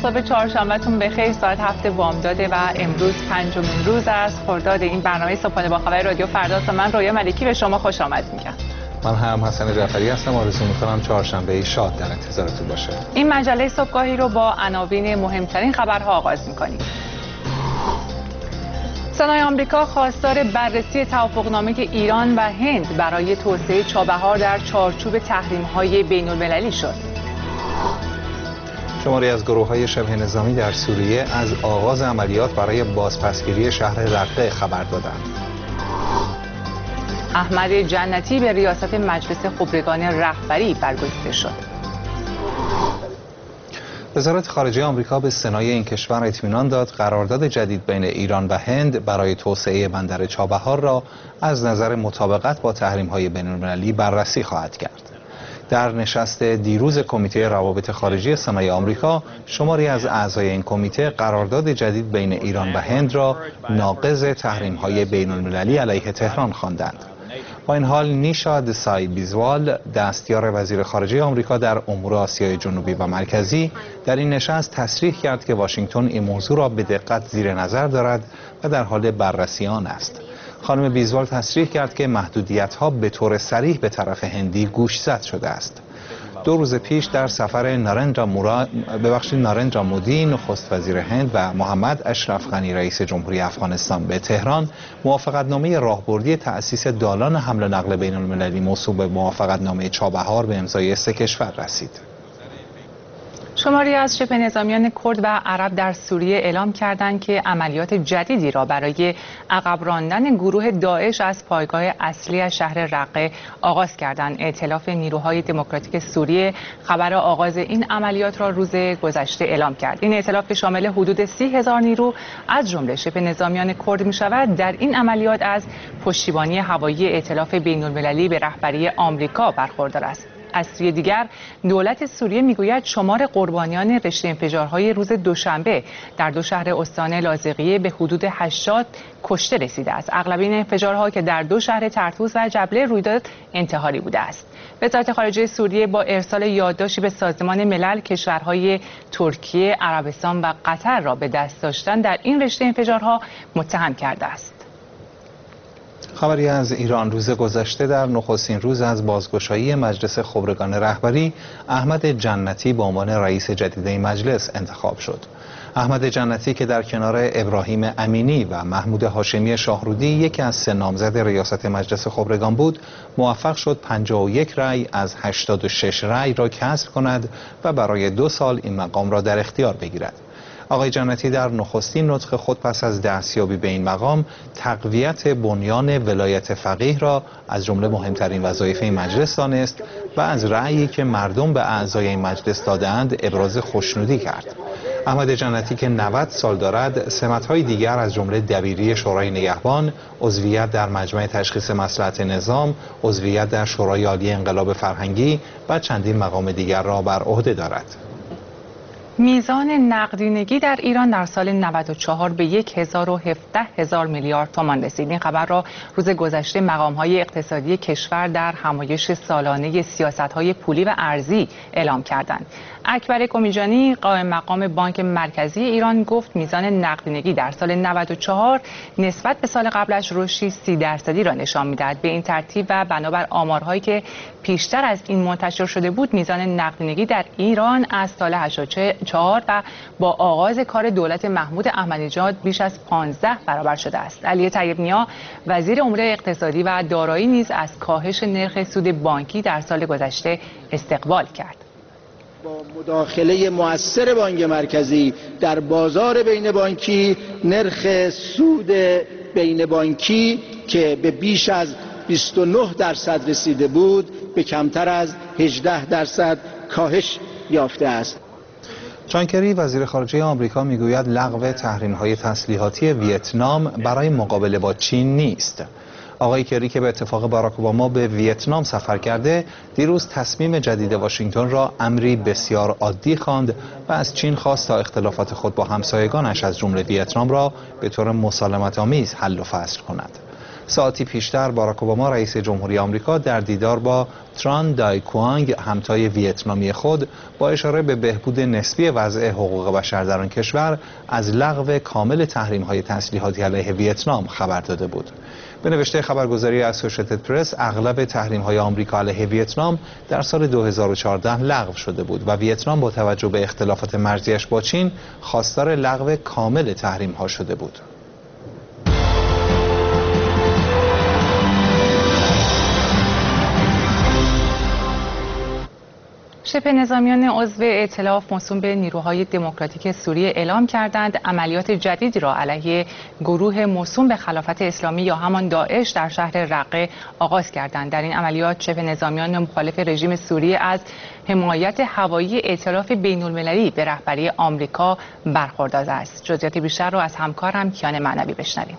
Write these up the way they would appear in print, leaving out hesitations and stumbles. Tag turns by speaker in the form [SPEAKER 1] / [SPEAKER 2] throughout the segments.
[SPEAKER 1] صبح چهارشنبهتون بخیر. ساعت 7 بامداده و امروز 5مین روز از خرداد این برنامه صبحانه با خبر رادیو فرداست. من رویا ملکی به شما خوش آمد میگم.
[SPEAKER 2] من هم حسن جعفری هستم. آرزو میکنم چهارشنبه شاد در انتظارتون باشه.
[SPEAKER 1] این مجله صبحگاهی رو با عناوین مهمترین خبرها آغاز میکنیم. سنای آمریکا خواستار بررسی توافقنامه ایران و هند برای توسعه چابهار در چارچوب تحریم‌های بین‌المللی شد.
[SPEAKER 2] شماری از گروه‌های شبه نظامی در سوریه از آغاز عملیات برای بازپسگیری شهر رقه خبر دادند.
[SPEAKER 1] احمد جنتی به ریاست مجلس خبرگان رهبری برگزیده شد.
[SPEAKER 2] وزارت خارجه آمریکا به سنای این کشور اطمینان داد قرارداد جدید بین ایران و هند برای توسعه بندر چابهار را از نظر مطابقت با تحریم‌های بین‌المللی بررسی خواهد کرد. در نشست دیروز کمیته روابط خارجی سنای آمریکا، شماری از اعضای این کمیته قرارداد جدید بین ایران و هند را ناقض تحریم‌های بین‌المللی علیه تهران خواندند. با این حال نیشا دسای بیزوال، دستیار وزیر خارجه آمریکا در امور آسیای جنوبی و مرکزی، در این نشست تصریح کرد که واشنگتن این موضوع را به دقت زیر نظر دارد و در حال بررسی آن است. خانم بیزوال تصریح کرد که محدودیت‌ها به طور صریح به طرف هندی گوشزد شده است. 2 روز پیش در سفر نارندرا مودی نخست وزیر هند و محمد اشرف غنی رئیس جمهوری افغانستان به تهران، موافقتنامه راهبردی تأسیس دالان حمل و نقل بین المللی موسوم به موافقتنامه چابهار به امضای 3 کشور رسید.
[SPEAKER 1] شماری از شبه نظامیان کرد و عرب در سوریه اعلام کردند که عملیات جدیدی را برای عقب راندن گروه داعش از پایگاه اصلی از شهر رقه آغاز کردند. ائتلاف نیروهای دموکراتیک سوریه خبر آغاز این عملیات را روز گذشته اعلام کرد. این ائتلاف که شامل حدود 30,000 نیرو از جمله شبه نظامیان کرد می شود، در این عملیات از پشتیبانی هوایی ائتلاف بین‌المللی به رهبری آمریکا برخوردار است. از سوی دیگر دولت سوریه میگوید شمار قربانیان رشته انفجارهای روز دوشنبه در 2 شهر استان لاذقیه به حدود 80 کشته رسیده است. اغلب این انفجارها که در 2 شهر طرطوس و جبله روی داد انتحاری بوده است. وزارت خارجه سوریه با ارسال یادداشتی به سازمان ملل کشورهای ترکیه، عربستان و قطر را به دست داشتن در این رشته انفجارها متهم کرده است.
[SPEAKER 2] خبری از ایران. روز گذشته در نخستین روز از بازگشایی مجلس خبرگان رهبری، احمد جنتی به عنوان رئیس جدید این مجلس انتخاب شد. احمد جنتی که در کنار ابراهیم امینی و محمود هاشمی شاهرودی یکی از 3 نامزد ریاست مجلس خبرگان بود، موفق شد 51 رأی از 86 رأی را کسب کند و برای 2 سال این مقام را در اختیار بگیرد. آقای جنتی در نخستین نطق خود پس از دستیابی به این مقام، تقویت بنیان ولایت فقیه را از جمله مهمترین وظایف این مجلس دانست و از رأیی که مردم به اعضای این مجلس دادند ابراز خوشنودی کرد. احمد جنتی که 90 سال دارد، سمت‌های دیگر از جمله دبیری شورای نگهبان، عضویت در مجمع تشخیص مصلحت نظام، عضویت در شورای عالی انقلاب فرهنگی و چندین مقام دیگر را بر عهده دارد.
[SPEAKER 1] میزان نقدینگی در ایران در سال 94 به 1,017 میلیارد تومان رسید. این خبر را روز گذشته مقام‌های اقتصادی کشور در همایش سالانه سیاست‌های پولی و ارزی اعلام کردند. اکبر کمیجانی قائم مقام بانک مرکزی ایران گفت میزان نقدینگی در سال 94 نسبت به سال قبلش رشدی 30% را نشان می‌دهد. به این ترتیب و بنابر آمارهایی که پیشتر از این منتشر شده بود، میزان نقدینگی در ایران از سال 84 و با آغاز کار دولت محمود احمدی‌نژاد بیش از 15 برابر شده است. علی طیب نیا وزیر امور اقتصادی و دارایی نیز از کاهش نرخ سود بانکی در سال گذشته استقبال کرد.
[SPEAKER 3] با مداخله مؤثر بانک مرکزی در بازار بین بانکی، نرخ سود بین بانکی که به بیش از 29% رسیده بود به کمتر از 18% کاهش یافته است.
[SPEAKER 2] جان کری وزیر خارجه آمریکا میگوید لغو تحریم‌های تسلیحاتی ویتنام برای مقابله با چین نیست. آقای کری که به اتفاق باراک اوباما به ویتنام سفر کرده، دیروز تصمیم جدید واشنگتن را امری بسیار عادی خواند و از چین خواست تا اختلافات خود با همسایگانش از جمله ویتنام را به طور مسالمت‌آمیز حل و فصل کند. ساعتی پیشتر باراک اوباما رئیس جمهوری آمریکا در دیدار با تران دای کوانگ همتای ویتنامی خود با اشاره به بهبود نسبی وضع حقوق بشر در آن کشور از لغو کامل تحریم‌های تسلیحاتی علیه ویتنام خبر داده بود. به نوشته خبرگزاری اسوشییتد پرس، اغلب تحریم‌های آمریکا علیه ویتنام در سال 2014 لغو شده بود و ویتنام با توجه به اختلافات مرزیش با چین خواستار لغو کامل تحریم‌ها شده بود.
[SPEAKER 1] شبه نظامیان عضو ائتلاف موسوم به نیروهای دموکراتیک سوریه اعلام کردند عملیات جدیدی را علیه گروه موسوم به خلافت اسلامی یا همان داعش در شهر رقه آغاز کردند. در این عملیات شبه نظامیان مخالف رژیم سوریه از حمایت هوایی ائتلاف بین‌المللی به رهبری آمریکا برخوردار است. جزئیات بیشتر را از همکارم کیان معنوی بشنویم.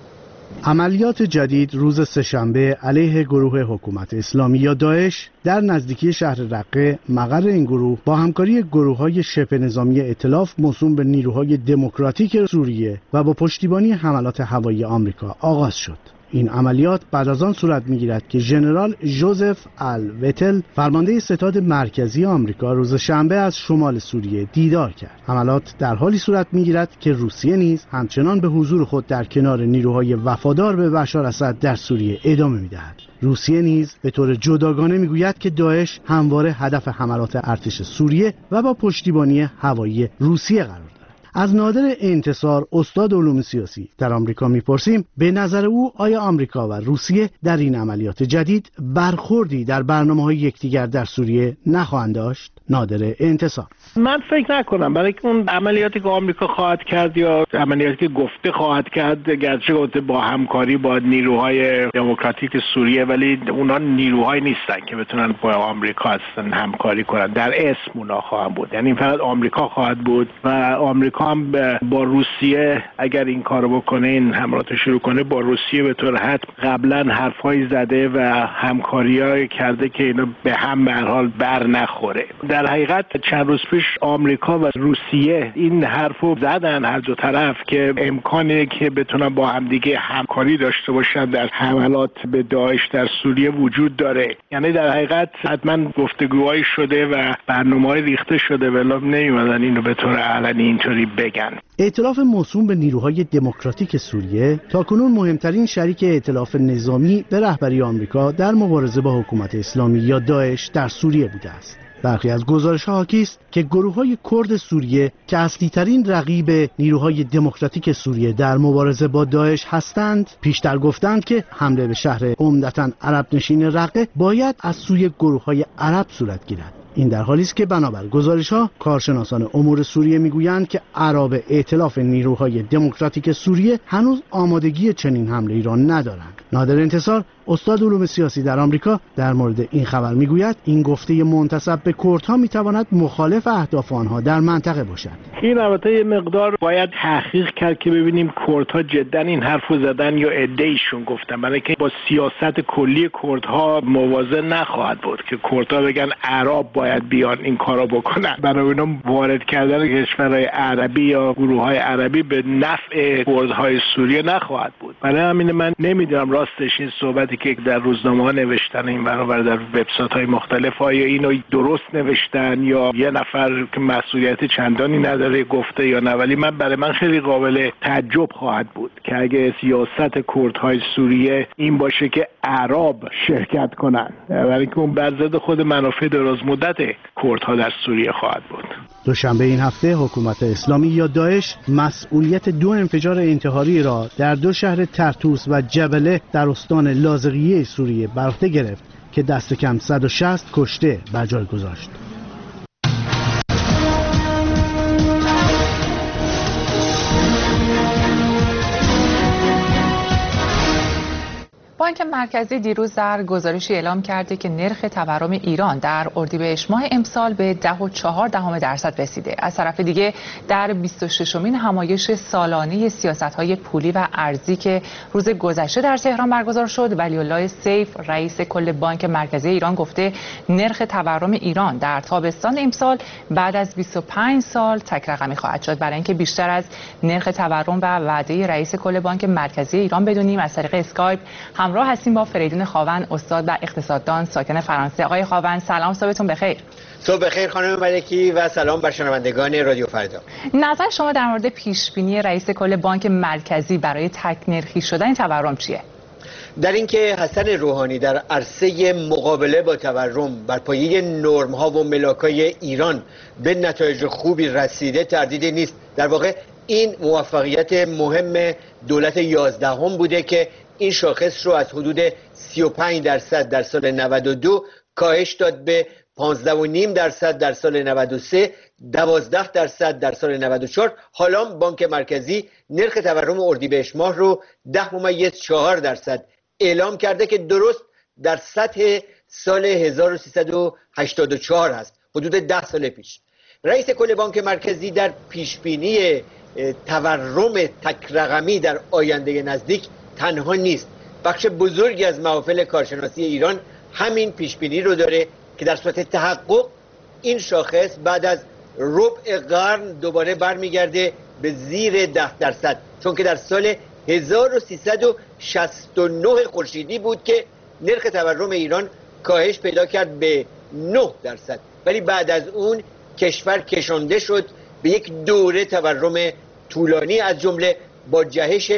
[SPEAKER 4] عملیات جدید روز سه‌شنبه علیه گروه حکومت اسلامی یا داعش در نزدیکی شهر رقه مقر این گروه با همکاری گروه‌های شبه نظامی ائتلاف موسوم به نیروهای دموکراتیک سوریه و با پشتیبانی حملات هوایی آمریکا آغاز شد. این عملیات بعد از آن صورت می‌گیرد که ژنرال ژوزف الوتل فرمانده ستاد مرکزی آمریکا روز شنبه از شمال سوریه دیدار کرد. حملات در حالی صورت می‌گیرد که روسیه نیز همچنان به حضور خود در کنار نیروهای وفادار به بشار اسد در سوریه ادامه می‌دهد. روسیه نیز به طور جداگانه می‌گوید که داعش همواره هدف حملات ارتش سوریه و با پشتیبانی هوایی روسیه قرار دارد. از نادر انتصار، استاد علوم سیاسی در آمریکا میپرسیم به نظر او آیا آمریکا و روسیه در این عملیات جدید برخوردی در برنامه‌های یکدیگر در سوریه نخواهند داشت؟ نادر انتصار:
[SPEAKER 5] من فکر نکنم، برای که اون عملیاتی که آمریکا خواهد کرد یا عملیاتی که گفته خواهد کرد گرچه گفته با همکاری با نیروهای دموکراتیک سوریه، ولی اونا نیروهایی نیستن که بتونن با آمریکا هستن همکاری کنن. در اسم اونا خواهند بود، یعنی فقط آمریکا خواهد بود و آمریکا هم با روسیه اگر این کارو بکنه، این حملات شروع کنه، با روسیه به طور حتم قبلا حرفای زده و همکاریای کرده که اینا به هم به هر حال بر نخوره. در حقیقت چند روز پیش آمریکا و روسیه این حرفو زدن هر دو طرف که امکانه که بتونن با همدیگه همکاری داشته باشن در حملات به داعش در سوریه وجود داره. یعنی در حقیقت حتما گفتگوهایی شده و برنامه‌ای ریخته شده، ولی نمی‌اومدن اینو به طور علنی اینطوری بگن.
[SPEAKER 4] ائتلاف موسوم به نیروهای دموکراتیک سوریه تاکنون مهمترین شریک ائتلاف نظامی به رهبری آمریکا در مبارزه با حکومت اسلامی یا داعش در سوریه بوده است. برخی از گزارش‌ها حاکی است که گروه‌های کرد سوریه که اصلی‌ترین رقیب نیروهای دموکراتیک سوریه در مبارزه با داعش هستند، پیشتر گفتند که حمله به شهر عمدتاً عرب نشین رقه باید از سوی گروه‌های عرب صورت گیرد. این در حالی است که بنابر گزارش‌ها کارشناسان امور سوریه میگویند که اعراب ائتلاف نیروهای دموکراتیک سوریه هنوز آمادگی چنین حمله‌ای را ندارند. نادر انتصار، استاد علوم سیاسی در آمریکا، در مورد این خبر میگوید این گفته منتسب به کردها میتواند مخالف اهداف آنها در منطقه باشد.
[SPEAKER 5] این البته یه مقدار باید تحقیق کرد که ببینیم کردها جدا این حرفو زدن یا عده‌ایشون گفتن، برای که با سیاست کلی کردها موازه نخواهد بود که کردها بگن اعراب باید بیان این کارا بکنن. برای اینا وارد کردن کشورهای عربی یا گروه‌های عربی به نفع کردهای سوریه نخواهد بود. برای همین من نمیدونم راستش این صحبتی که در روزنامه‌ها نوشتن این برابر در وبسایت‌های مختلف آیا اینو درست نوشتن یا یه نفر که مسئولیت چندانی نداره گفته یا نه، ولی برای من خیلی قابل تعجب خواهد بود که اگه سیاست کردهای سوریه این باشه که اعراب شرکت کنن، برای که اون بر ضد خود منافع درازمدت کردها در سوریه خواهد بود.
[SPEAKER 4] دوشنبه این هفته حکومت اسلامی یا داعش مسئولیت 2 انفجار انتحاری را در 2 شهر ترتوس و جبله در استان لاذقیه سوریه بر عهده گرفت که دست کم 160 کشته بر جای گذاشت.
[SPEAKER 1] بانک مرکزی دیروز در گزارشی اعلام کرده که نرخ تورم ایران در اردیبهشت ماه امسال به 10.4% رسیده. از طرف دیگه در 26مین همایش سالانه سیاست‌های پولی و ارزی که روز گذشته در تهران برگزار شد، ولی‌الله سیف رئیس کل بانک مرکزی ایران گفته نرخ تورم ایران در تابستان امسال بعد از 25 سال تک رقمی خواهد شد. برای اینکه بیشتر از نرخ تورم و وعده رئیس کل بانک مرکزی ایران بدونیم، از طریق اسکایپ همراه هستیم با فریدون خاون، استاد و اقتصاددان ساکن فرانسه. آقای خاون سلام، صبحتون بخیر.
[SPEAKER 6] صبح بخیر خانم ملکی و سلام بر شنوندگان رادیو فردا.
[SPEAKER 1] نظر شما در مورد پیش بینی رئیس کل بانک مرکزی برای تک نرخی شدن تورم چیه؟
[SPEAKER 6] در اینکه حسن روحانی در عرصه مقابله با تورم بر پایه نرم‌ها و ملاک‌های ایران به نتایج خوبی رسیده تردیدی نیست. در واقع این موفقیت مهم دولت 11 بوده که این شاخص رو از حدود 35% در سال 92 کاهش داد به 15.5% در سال 93، 12% در سال 94. حالا بانک مرکزی نرخ تورم اردیبهشت ماه رو 10.4% اعلام کرده که درست در سطح سال 1384 هست، حدود 10 سال پیش. رئیس کل بانک مرکزی در پیشبینی تورم تک رقمی در آینده نزدیک تنها نیست. بخش بزرگی از محافل کارشناسی ایران همین پیشبینی رو داره که در صورت تحقق این شاخص بعد از ربع قرن دوباره برمیگرده به زیر 10%، چون که در سال 1369 خورشیدی بود که نرخ تورم ایران کاهش پیدا کرد به 9%، ولی بعد از اون کشور کشانده شد به یک دوره تورم طولانی، از جمله با جهش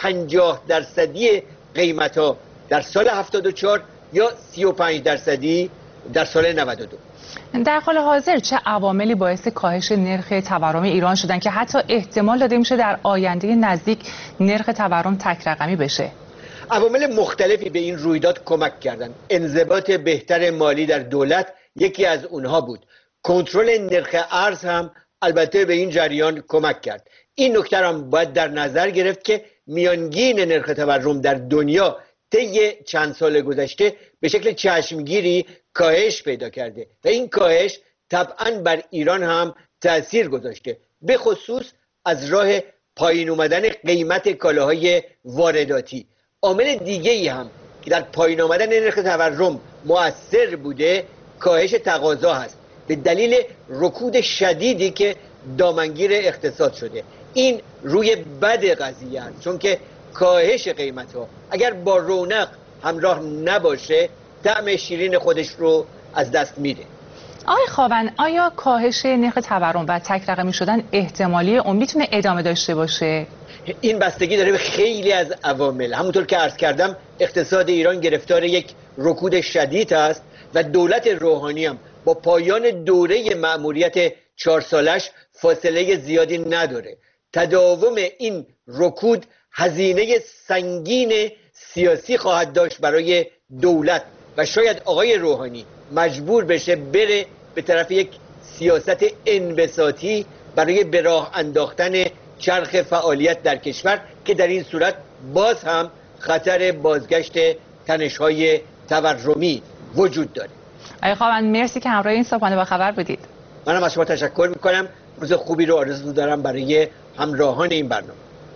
[SPEAKER 6] 50% قیمت‌ها در سال 74 یا 35% در سال 92.
[SPEAKER 1] در حال حاضر چه عواملی باعث کاهش نرخ تورم ایران شدن که حتی احتمال داده میشه در آینده نزدیک نرخ تورم تک رقمی بشه؟
[SPEAKER 6] عوامل مختلفی به این رویداد کمک کردند. انضباط بهتر مالی در دولت یکی از اونها بود. کنترل نرخ ارز هم البته به این جریان کمک کرد. این نکته هم باید در نظر گرفت که میانگین نرخ تورم در دنیا طی چند سال گذشته به شکل چشمگیری کاهش پیدا کرده و این کاهش طبعاً بر ایران هم تأثیر گذاشته، به خصوص از راه پایین اومدن قیمت کالاهای وارداتی. عامل دیگه‌ای هم که در پایین آمدن نرخ تورم مؤثر بوده کاهش تقاضا هست، به دلیل رکود شدیدی که دامنگیر اقتصاد شده. این روی بد قضیه است، چون که کاهش قیمت‌ها اگر با رونق همراه نباشه طعم شیرین خودش رو از دست میده.
[SPEAKER 1] آقای خاون، آیا کاهش نرخ تورم و تک رقمی شدن احتمالی اون میتونه ادامه داشته باشه؟
[SPEAKER 6] این بستگی داره به خیلی از عوامل. همونطور که عرض کردم اقتصاد ایران گرفتار یک رکود شدید است و دولت روحانی هم با پایان دوره مأموریت 4 سالش فاصله زیادی نداره. تداوم این رکود هزینه سنگین سیاسی خواهد داشت برای دولت و شاید آقای روحانی مجبور بشه بره به طرف یک سیاست انبساطی برای به راه انداختن چرخ فعالیت در کشور که در این صورت باز هم خطر بازگشت تنش‌های تورمی وجود داره.
[SPEAKER 1] آقای خاون مرسی که همراه این صبحانه با خبر بودید.
[SPEAKER 6] منم از شما تشکر میکنم. روز خوبی رو آرزو دارم برای همراهان این برنامه.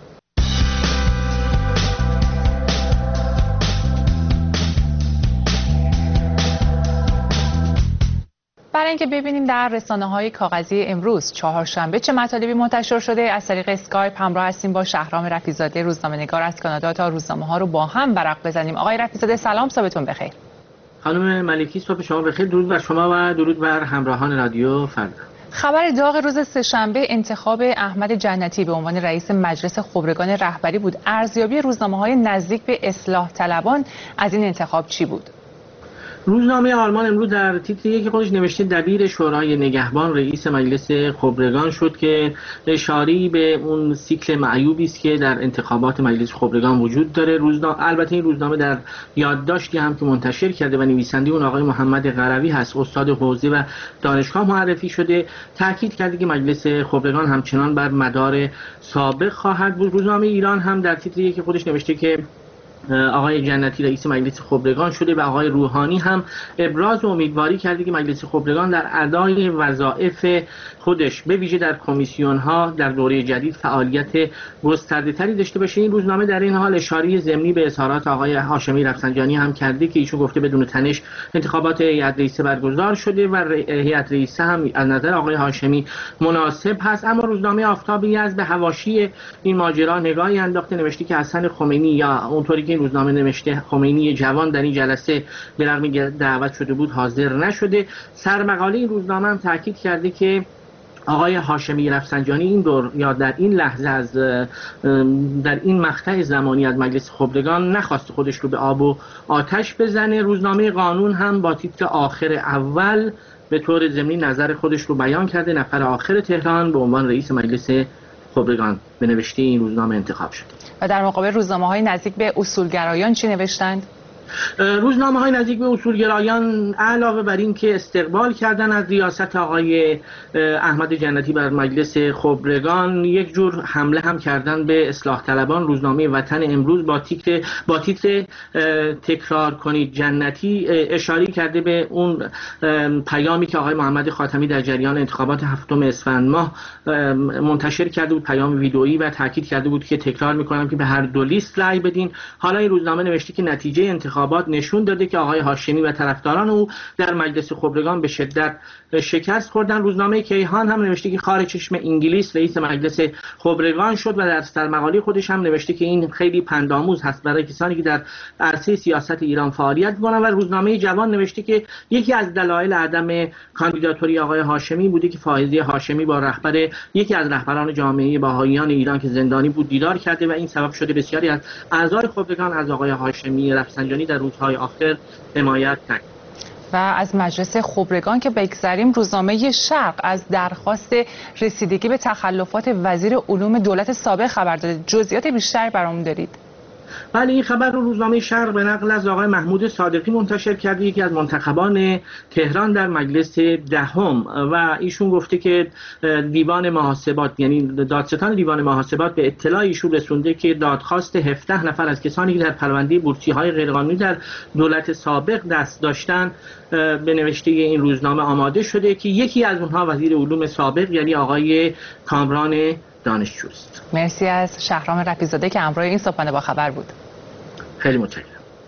[SPEAKER 1] برای اینکه ببینیم در رسانه‌های کاغذی امروز چهارشنبه چه مطالبی منتشر شده، از طریق اسکایپ همراه هستیم با شهرام رفیع‌زاده، روزنامه‌نگار از کانادا، تا روزنامه‌ها رو با هم ورق بزنیم. آقای رفیع‌زاده سلام، صبحتون بخیر.
[SPEAKER 7] خانم ملکی صبح شما بخیر. درود بر شما و درود بر همراهان رادیو فردا.
[SPEAKER 1] خبر داغ روز سه‌شنبه انتخاب احمد جنتی به عنوان رئیس مجلس خبرگان رهبری بود. ارزیابی روزنامه‌های نزدیک به اصلاح طلبان از این انتخاب چی بود؟
[SPEAKER 7] روزنامه آلمان امروز در تیتر یکی خودش نوشته دبیر شورای نگهبان رئیس مجلس خبرگان شد که اشاری به اون سیکل معیوبی است که در انتخابات مجلس خبرگان وجود داره. البته این روزنامه در یادداشتی هم که منتشر کرده و نویسنده اون آقای محمد قروی هست، استاد حوزه و دانشگاه معرفی شده، تاکید کرده که مجلس خبرگان همچنان بر مدار سابق خواهد بود. روزنامه ایران هم در تیتر یکی خودش نوشته که آقای جنتی رئیس مجلس خبرگان شده و آقای روحانی هم ابراز امیدواری کرده که مجلس خبرگان در ادای وظایف خودش به ویژه در کمیسیون ها در دوره جدید فعالیت گسترده تری داشته باشه. این روزنامه در این حال اشاره ضمنی به اظهارات آقای هاشمی رفسنجانی هم کرده که ایشون گفته بدون تنش انتخابات هیئت رئیسه برگزار شده و هیئت رئیسه هم از نظر آقای هاشمی مناسب هست. اما روزنامه آفتابی از به حواشی این ماجرا نگاهی انداخته، نوشته که حسن خمینی یا اونطوری که این روزنامه نوشته خمینی جوان در این جلسه به رغم دعوت شده بود حاضر نشده. سرمقاله این روزنامه هم تاکید کرده که آقای هاشمی رفسنجانی این دور یا در این لحظه از در این مقطع زمانی از مجلس خبرگان نخواست خودش رو به آب و آتش بزنه. روزنامه قانون هم با تیتر آخر اول به طور ضمنی نظر خودش رو بیان کرده. نفر آخر تهران به عنوان رئیس مجلس خبرگان به نوشته این روزنامه انتخاب شد.
[SPEAKER 1] و در مقابل روزنامه‌های نزدیک به اصولگرایان چی نوشتند؟
[SPEAKER 7] روزنامه‌های نزدیک به اصولگرایان علاوه بر این که استقبال کردن از ریاست آقای احمد جنتی بر مجلس خبرگان، یک جور حمله هم کردن به اصلاح طلبان. روزنامه وطن امروز با تیتر تکرار کنید جنتی اشاره کرده به اون پیامی که آقای محمد خاتمی در جریان انتخابات 7 اسفند ماه منتشر کرده بود، پیام ویدئویی، و تاکید کرده بود که تکرار می‌کنم که به هر دو لیست رأی بدین. حالا این روزنامه نوشته که نتیجه انتخابات نشون داده که آقای هاشمی و طرفداران او در مجلس خبرگان به شدت شکست خوردن. روزنامه کیهان هم نوشته که خارج چشم انگلیس رئیس مجلس خبرگان شد و در سرمقاله خودش هم نوشته که این خیلی پندآموز هست برای کسانی که در عرصه سیاست ایران فعالیت می‌کنند. و روزنامه جوان نوشته که یکی از دلایل عدم کاندیداتوری آقای هاشمی بوده که فائزه هاشمی با یکی از رهبران جامعه بهائیان ایران که زندانی بود دیدار کرده و این سبب شده بسیاری از اعضای خبرگان از آقای هاشمی رفسنجانی در روزهای آخر حمایت کرد.
[SPEAKER 1] و از مجلس خبرگان که بگذریم، روزنامه شرق از درخواست رسیدگی به تخلفات وزیر علوم دولت سابق خبر داده. جزئیات بیشتر برامون دارید؟
[SPEAKER 7] بله، این خبر رو روزنامه شرق به نقل از آقای محمود صادقی منتشر کرده، یکی از منتخبان تهران در مجلس دهم، و ایشون گفته که دیوان محاسبات، یعنی دادستان دیوان محاسبات، به اطلاع ایشون رسونده که دادخواست 17 نفر از کسانی که در پرونده بورسی‌های غیرقانونی در دولت سابق دست داشتن به نوشته این روزنامه آماده شده که یکی از اونها وزیر علوم سابق یعنی آقای کامران دانشجوست.
[SPEAKER 1] مرسی از شهرام رفیع‌زاده که همراه این صبحانه با خبر بود.
[SPEAKER 7] خیلی متشکرم.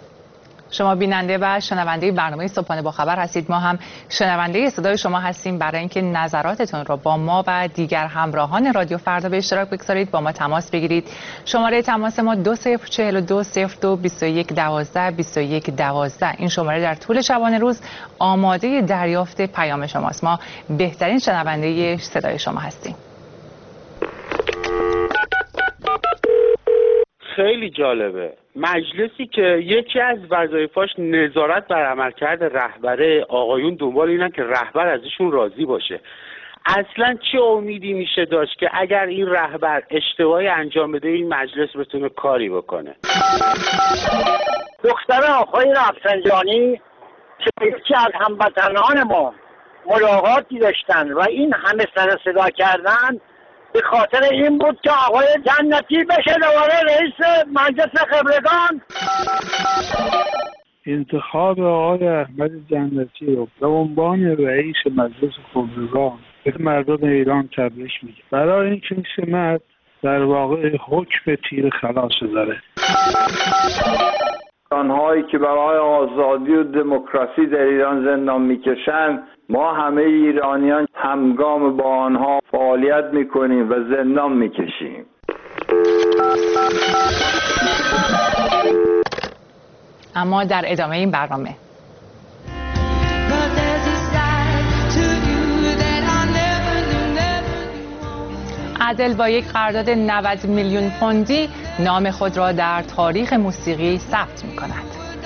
[SPEAKER 1] شما بیننده و شنونده برنامه صبحانه با خبر هستید. ما هم شنونده صدای شما هستیم. برای اینکه نظراتتون رو با ما و دیگر همراهان رادیو فردا به اشتراک بگذارید با ما تماس بگیرید. شماره تماس ما 2042 02 21 12 21 12. این شماره در طول شبانه روز آماده دریافت پیام شماست. ما بهترین شنونده صدای شما هستیم.
[SPEAKER 8] خیلی جالبه. مجلسی که یکی از وظایفاش نظارت بر عملکرد رهبره، آقایون دنبال اینن که رهبر ازشون راضی باشه. اصلا چه امیدی میشه داشت که اگر این رهبر اشتباهی انجام بده این مجلس بتونه کاری بکنه؟
[SPEAKER 9] دختر آقای رفسنجانی که یکی از هموطنان ما ملاقاتی داشتن و این همه سر صدا کردن به خاطر این بود که آقای جنتی بشه دوباره رئیس مجلس خبرگان.
[SPEAKER 10] انتخاب آقای احمد جنتی رو به عنوان رئیس مجلس خبرگان به مردم ایران تبریک میگه، برای اینکه این سمت در واقع حکم تیر خلاص داره.
[SPEAKER 11] آنهایی که برای آزادی و دموکراسی در ایران زندان میکشند، ما همه ایرانیان همگام با آنها فعالیت میکنیم و زندان میکشیم.
[SPEAKER 1] اما در ادامه این برنامه عدل با یک قرارداد 90 میلیون پوندی نام خود را در تاریخ موسیقی ثبت می‌کند.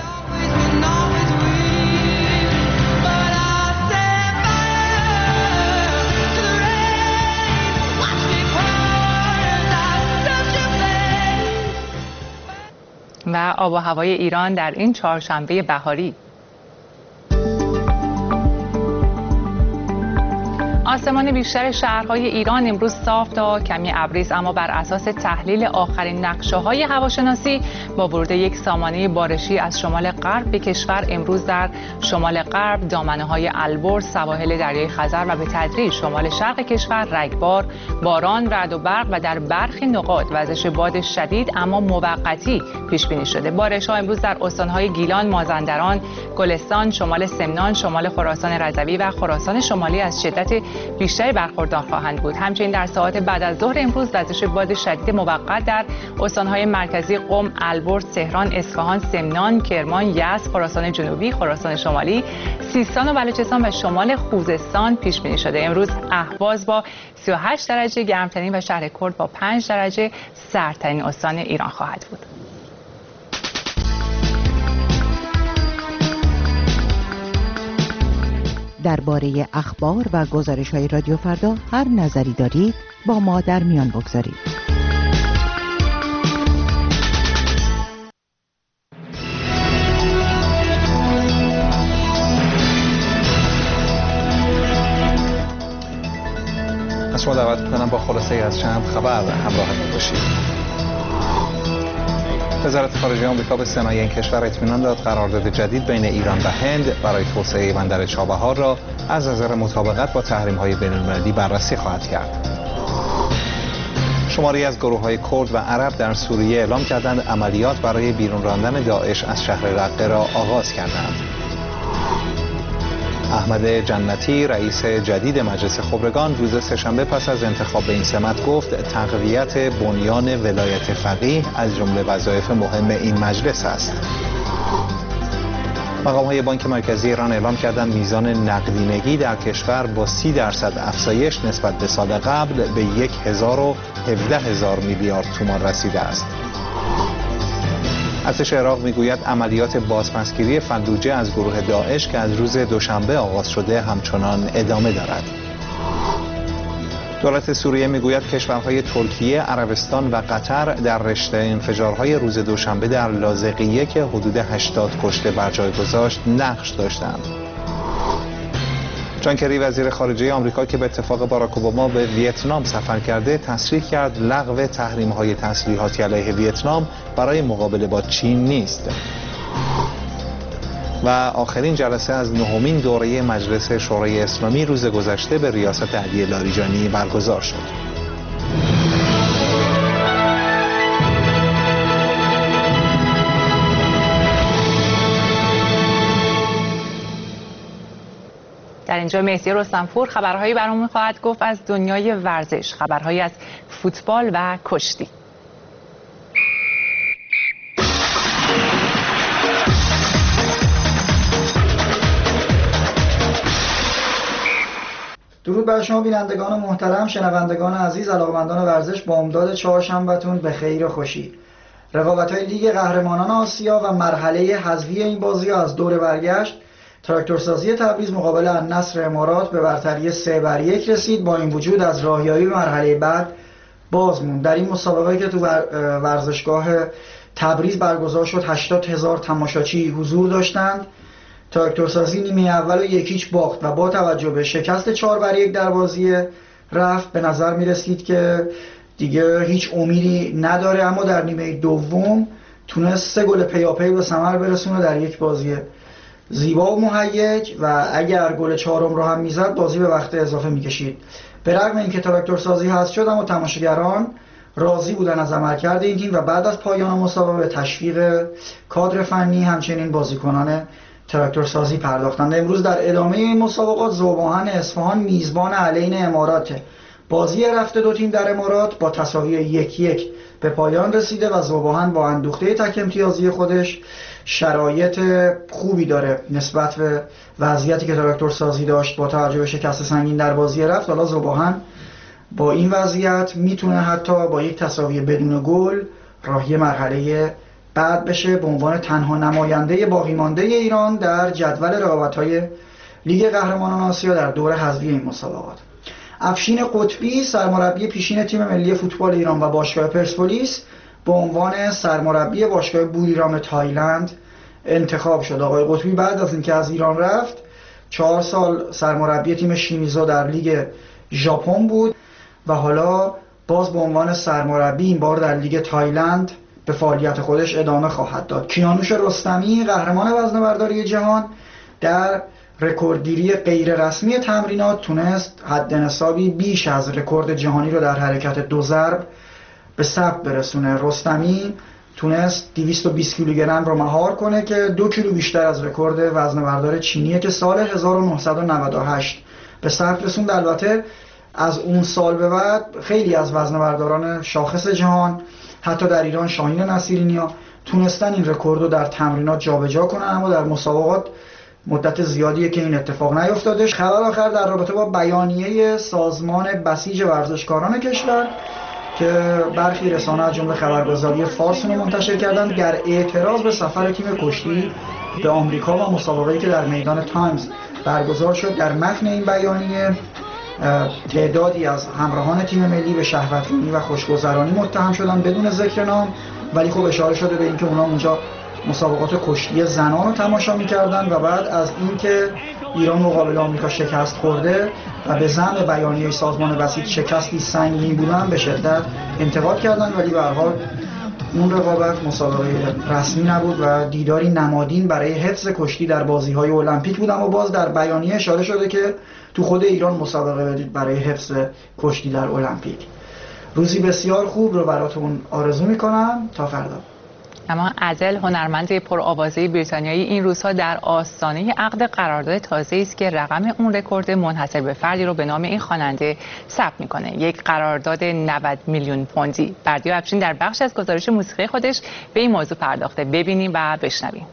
[SPEAKER 1] و آب و هوای ایران در این چهارشنبه بهاری. آسمان بیشتر شهرهای ایران امروز صاف تا کمی ابریست، اما بر اساس تحلیل آخرین نقشه‌های هواشناسی با ورود یک سامانه بارشی از شمال غرب به کشور، امروز در شمال غرب، دامنه‌های البرز، سواحل دریای خزر و به تدریج شمال شرق کشور رگبار، باران، رعد و برق و در برخی نقاط وزش باد شدید اما موقتی پیش بینی شده. بارش‌ها امروز در استان‌های گیلان، مازندران، گلستان، شمال سمنان، شمال خراسان رضوی و خراسان شمالی از شدت بیشتری برخوردار خواهند بود. همچنین در ساعات بعد از ظهر امروز وزش باد شدید موقت در استان‌های مرکزی قم، البرز، تهران، اصفهان، سمنان، کرمان، یزد، خراسان جنوبی، خراسان شمالی، سیستان و بلوچستان و شمال خوزستان پیش بینی شده. امروز اهواز با 38 درجه گرمترین و شهر کرد با 5 درجه سردترین استان ایران خواهد بود.
[SPEAKER 12] درباره اخبار و گزارش‌های رادیو فردا هر نظری دارید با ما در میان بگذارید.
[SPEAKER 2] از شما دعوت می‌کنم با خلاصه از چند خبر همراه ما باشید. وزارت خارجه آمریکا به سنای این کشور اطمینان داد قرارداد جدید بین ایران و هند برای توسعه بندر چابهار را از نظر مطابقت با تحریم‌های بین‌المللی بررسی خواهد کرد. شماری از گروه‌های کرد و عرب در سوریه اعلام کردند عملیات برای بیرون راندن داعش از شهر رقه را آغاز کردند. احمد جنتی رئیس جدید مجلس خبرگان روز سه‌شنبه پس از انتخاب به این سمت گفت تقویت بنیان ولایت فقیه از جمله وظایف مهم این مجلس است. مقام‌های بانک مرکزی ایران اعلام کردند میزان نقدینگی در کشور با 30% افزایش نسبت به سال قبل به 1017,000 میلیارد تومان رسیده است. ارتش عراق میگوید عملیات بازپسگیری فلوجه از گروه داعش که از روز دوشنبه آغاز شده همچنان ادامه دارد. دولت سوریه میگوید کشورهای ترکیه، عربستان و قطر در رشته انفجارهای روز دوشنبه در لاذقیه که حدود 80 کشته بر جای گذاشت نقش داشتند. جان کری وزیر خارجه آمریکا که به اتفاق باراک اوباما به ویتنام سفر کرده تصریح کرد لغو تحریم‌های تسلیحاتی علیه ویتنام برای مقابله با چین نیست. و آخرین جلسه از 9مین دوره مجلس شورای اسلامی روز گذشته به ریاست علی لاریجانی برگزار شد.
[SPEAKER 1] در اینجا مهدی رستمپور خبرهایی برامون خواهد گفت از دنیای ورزش، خبرهایی از فوتبال و کشتی.
[SPEAKER 13] درود بر شما بینندگان محترم، شنوندگان عزیز، علاقه‌مندان ورزش. با امداد چهارشنبه‌تون به خیر و خوشی. رقابت‌های لیگ قهرمانان آسیا و مرحله حذفی این بازی‌ها از دور برگشت. تراکتورسازی تبریز مقابل النصر امارات به برتری 3-1 رسید. با این وجود از راهیابی مرحله بعد باز موند. در این مسابقه که تو ورزشگاه تبریز برگزار شد 80,000 تماشاچی حضور داشتند. تراکتورسازی نیمه اول 1-0 باخت و با توجه به شکست 4-1 در بازی رفت به نظر می رسید که دیگه هیچ امیدی نداره، اما در نیمه دوم تونست 3 گل پیاپی به ثمر برسونه در یک بازی زیبا و مهیج و اگر گل 4م رو هم میزد بازی به وقت اضافه میکشید. به رغم اینکه تراکتورسازی حذف شد اما تماشاگران راضی بودن از عملکرد این تیم و بعد از پایان مسابقه به تشویق کادر فنی همچنین بازیکنان تراکتورسازی پرداختند. امروز در ادامه این مسابقات ذوب‌آهن اصفهان میزبان علین امارات. بازی رفته دو تیم در امارات با تساوی 1-1 به پایان رسیده و ذوب‌آهن با اندوخته تک امتیازی خودش شرایط خوبی داره نسبت به وضعیتی که تراکتورسازی داشت با توجه به شکست سنگین در بازی رفت. حالا ذوب‌آهن با این وضعیت میتونه حتی با یک تساوی بدون گل راهی مرحله بعد بشه به عنوان تنها نماینده باقی مانده ایران در جدول رقابت‌های لیگ قهرمانان آسیا در دور حذفی این مسابقات. افشین قطبی سرمربی پیشین تیم ملی فوتبال ایران و باشگاه پرسپولیس به عنوان سرمربی باشگاه بوریرام تایلند انتخاب شد. آقای قطبی بعد از اینکه از ایران رفت 4 سال سرمربی تیم شیمیزو در لیگ ژاپن بود و حالا باز به عنوان سرمربی این بار در لیگ تایلند به فعالیت خودش ادامه خواهد داد. کیانوش رستمی قهرمان وزنه‌برداری جهان در رکوردگیری غیر رسمی تمرینات تونست حد نصابی بیش از رکورد جهانی رو در حرکت 2 ضرب به ثبت برسونه. رستمی تونست 220 کیلوگرم رو مهار کنه که 2 کیلو بیشتر از رکورد وزنه‌بردار چینیه که سال 1998 به ثبت رسوند. البته از اون سال به بعد خیلی از وزنه‌برداران شاخص جهان حتی در ایران شاهین نصیرینیا تونستن این رکورد رو در تمرینات جابجا کنن، اما در مسابقات مدت زیادیه که این اتفاق نیفتاده. خبر آخر در رابطه با بیانیه سازمان بسیج ورزشکاران کشور که برخی رسانه از جمله خبرگزاری فارس رو منتشر کردند در اعتراض به سفر تیم کشتی به آمریکا و مسابقه‌ای که در میدان تایمز برگزار شد. در متن این بیانیه تعدادی از همراهان تیم ملی به شهوت‌رانی و خوشگذرانی متهم شدن بدون ذکر نام، ولی خب اشاره شده به اینکه اونا اونجا مسابقات کشتی زنان رو تماشا می‌کردن و بعد از اینکه ایران مقابل آمریکا شکست خورده و به ضمن بیانیه سازمان بسیج شکستی سنگین بودن به شدت انتقاد کردن، ولی به هر حال اون رقابت مسابقه رسمی نبود و دیداری نمادین برای حفظ کشتی در بازی‌های المپیک بود. اما باز در بیانیه اشاره شده که تو خود ایران مسابقه بدید برای حفظ کشتی در المپیک. روزی بسیار خوب رو براتون آرزو می‌کنم. تا فردا.
[SPEAKER 1] اما ادل هنرمند پرآوازه بریتانیایی این روزها در آستانه عقد قرارداد تازه‌ای است که رقم اون رکورد منحصر به فردی رو به نام این خواننده ثبت می‌کنه. یک قرارداد 90 میلیون پوندی. بردیا افشین در بخش از گزارش موسیقی خودش به این موضوع پرداخته. ببینیم و بشنویم.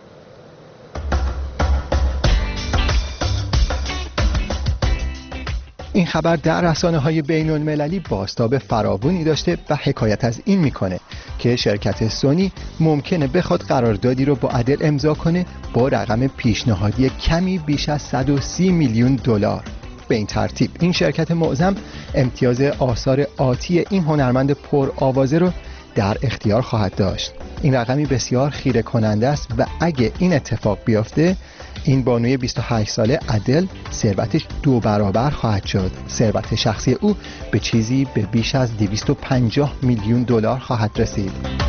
[SPEAKER 14] این خبر در رسانه‌های بین‌المللی بازتاب فراوانی داشته و حکایت از این میکنه که شرکت سونی ممکنه بخواد قراردادی رو با ادل امضا کنه با رقم پیشنهادی کمی بیش از 130 میلیون دلار. به این ترتیب این شرکت معظم امتیاز آثار آتی این هنرمند پرآوازه رو در اختیار خواهد داشت. این رقمی بسیار خیره کننده است و اگه این اتفاق بیفته این بانوی 28 ساله ادل ثروتش 2 برابر خواهد شد. ثروت شخصی او به چیزی به بیش از 250 میلیون دلار خواهد رسید.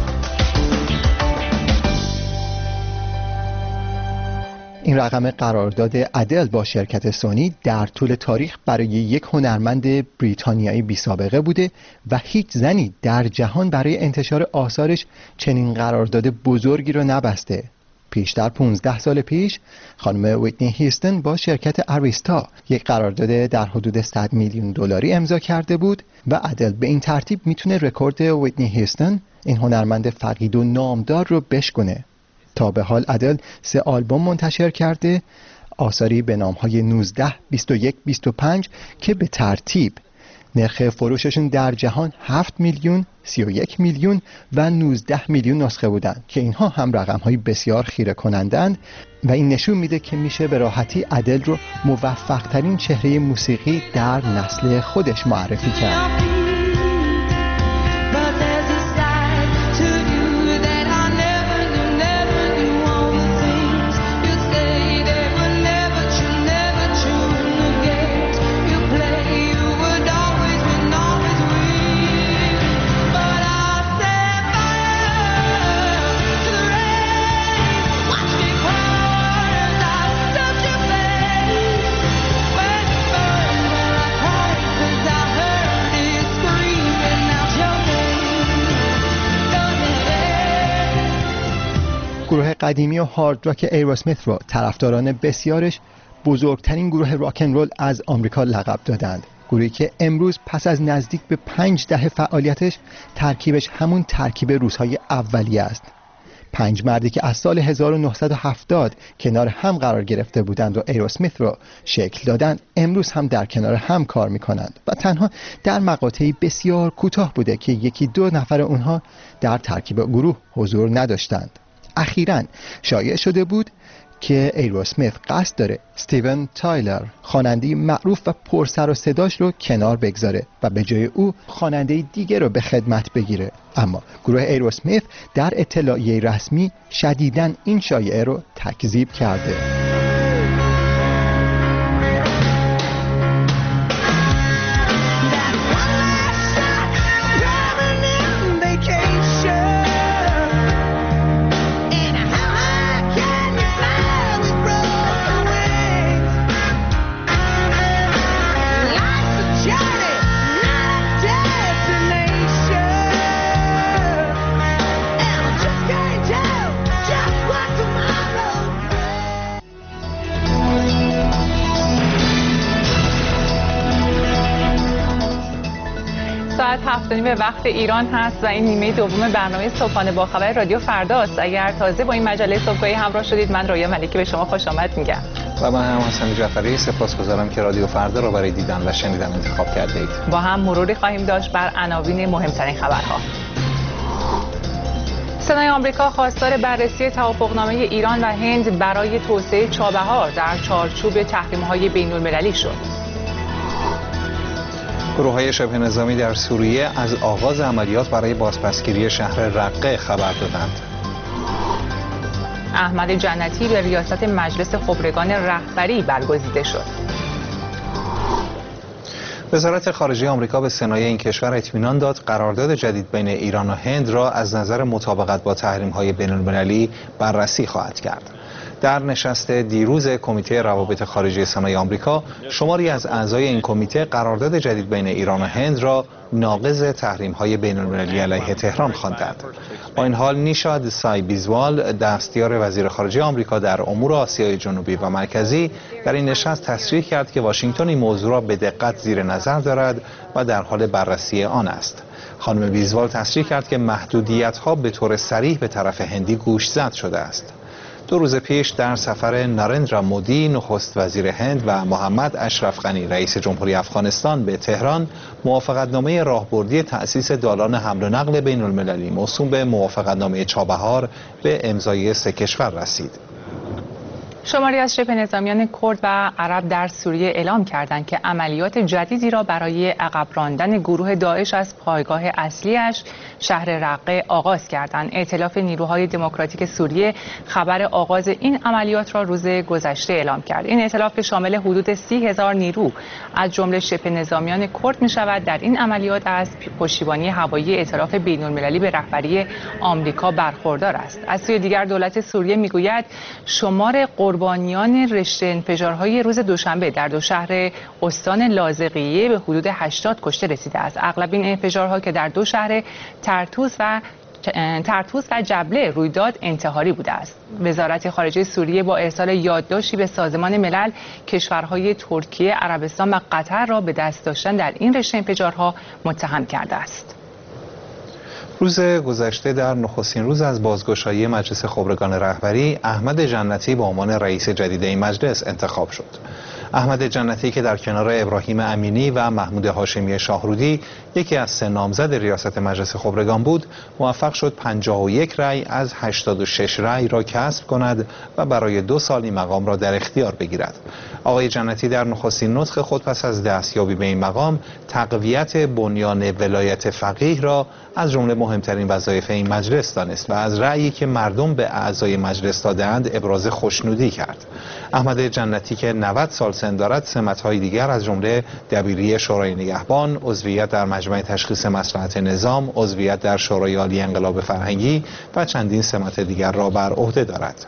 [SPEAKER 14] این رقم قرارداد ادل با شرکت سونی در طول تاریخ برای یک هنرمند بریتانیایی بی سابقه بوده و هیچ زنی در جهان برای انتشار آثارش چنین قرارداد بزرگی رو نبسته. پیشتر 15 سال پیش خانم ویتنی هیستن با شرکت اریستا یک قرارداد در حدود 100 میلیون دلاری امضا کرده بود و ادل به این ترتیب میتونه رکورد ویتنی هیستن، این هنرمند فقید و نامدار، رو بشکنه. تا به حال ادل 3 آلبوم منتشر کرده، آثاری به نام‌های 19, 21, 25 که به ترتیب نرخ فروششون در جهان 7 میلیون، 31 میلیون و 19 میلیون نسخه بودند که اینها هم رقم‌های بسیار خیره کنندند و این نشون میده که میشه به راحتی ادل رو موفق‌ترین چهره موسیقی در نسل خودش معرفی کرد. گروه قدیمی و هارد راک ایروسمیت رو طرفداران بسیارش بزرگترین گروه راکن رول از آمریکا لقب دادند. گروهی که امروز پس از نزدیک به 5 دهه فعالیتش ترکیبش همون ترکیب روزهای اولیه است. 5 مردی که از سال 1970 کنار هم قرار گرفته بودند و ایروسمیت رو شکل دادند امروز هم در کنار هم کار میکنند و تنها در مقاطعی بسیار کوتاه بوده که 1-2 نفر اونها در ترکیب گروه حضور نداشتند. اخیراً شایع شده بود که ایروسمیت قصد داره استیون تایلر، خواننده معروف و پرسر و صداش رو کنار بگذاره و به جای او خواننده دیگه رو به خدمت بگیره. اما گروه ایروسمیت در اطلاعیه رسمی شدیداً این شایعه رو تکذیب کرده.
[SPEAKER 1] 7:30 وقت ایران هست و این نیمه دوم برنامه صبحانه با خبر رادیو فرداست. اگر تازه با این مجله صبحگاهی همراه شدید، من رویا ملکی به شما خوش آمد میگم.
[SPEAKER 2] و من هم حسن جعفری سپاسگزارم که رادیو فردا را برای دیدن و شنیدن انتخاب کرده اید.
[SPEAKER 1] با هم مروری خواهیم داشت بر عناوین مهمترین خبرها. سنای آمریکا خواستار بررسی توافقنامه ایران و هند برای توسعه چابهار در چارچوب تحریم‌های بین‌المللی شد.
[SPEAKER 2] گروه‌های شبه نظامی در سوریه از آغاز عملیات برای بازپسگیری شهر رقه خبر دادند.
[SPEAKER 1] احمد جنتی به ریاست مجلس خبرگان رهبری برگزیده شد.
[SPEAKER 2] وزارت خارجه آمریکا به سنای این کشور اطمینان داد قرارداد جدید بین ایران و هند را از نظر مطابقت با تحریم‌های بین‌المللی بررسی خواهد کرد. در نشست دیروز کمیته روابط خارجه سنای آمریکا، شماری از اعضای این کمیته قرارداد جدید بین ایران و هند را ناقض تحریم‌های بین‌المللی علیه تهران خواندند. با این حال نیشاد سایبیزوال، دستیار وزیر خارجه آمریکا در امور آسیای جنوبی و مرکزی، در این نشست تصریح کرد که واشنگتن این موضوع را به دقت زیر نظر دارد و در حال بررسی آن است. خانم بیزوال تصریح کرد که محدودیت‌ها به طور صریح به طرف هندی گوشزد شده است. 2 روز پیش در سفر نارندرا مودی نخست وزیر هند و محمد اشرف غنی رئیس جمهوری افغانستان به تهران موافقتنامه راهبردی تأسیس دالان حمل و نقل بین المللی موسوم به موافقتنامه چابهار به امضای 3 کشور رسید.
[SPEAKER 1] شماری از شبه نظامیان کرد و عرب در سوریه اعلام کردند که عملیات جدیدی را برای عقب راندن گروه داعش از پایگاه اصلیش شهر رقه آغاز کردند. ائتلاف نیروهای دموکراتیک سوریه خبر آغاز این عملیات را روز گذشته اعلام کرد. این ائتلاف که شامل حدود 30,000 نیرو از جمله شبه نظامیان کرد می شود، در این عملیات از پشتیبانی هوایی ائتلاف بین‌المللی به رهبری آمریکا برخوردار است. از سوی دیگر دولت سوریه میگوید شمار قربانیان رشته انفجارهای روز دوشنبه در 2 شهر استان لاذقیه به حدود 80 کشته رسیده است. اغلب این انفجارها که در 2 شهر ترتوز و جبله رویداد انتحاری بوده است. وزارت خارجه سوریه با ارسال یادداشتی به سازمان ملل کشورهای ترکیه، عربستان و قطر را به دست داشتن در این رشته انفجارها متهم کرده است.
[SPEAKER 2] روز گذشته در نخستین روز از بازگشایی مجلس خبرگان رهبری، احمد جنتی به عنوان رئیس جدید این مجلس انتخاب شد. احمد جنتی که در کنار ابراهیم امینی و محمود هاشمی شاهرودی یکی از 3 نامزد ریاست مجلس خبرگان بود، موفق شد 51 رأی از 86 رأی را کسب کند و برای 2 سال این مقام را در اختیار بگیرد. آقای جنتی در نخستین نطق خود پس از دستیابی به این مقام، تقویت بنیان ولایت فقیه را از جمله مهمترین وظایف این مجلس دانست و از رأیی که مردم به اعضای مجلس دادند ابراز خوشنودی کرد. احمد جنتی که 90 سال سن دارد، سمت‌های دیگر از جمله دبیری شورای نگهبان، عضویت در مجمع تشخیص مصلحت نظام، عضویت در شورای عالی انقلاب فرهنگی و چندین سمت دیگر را بر عهده دارد.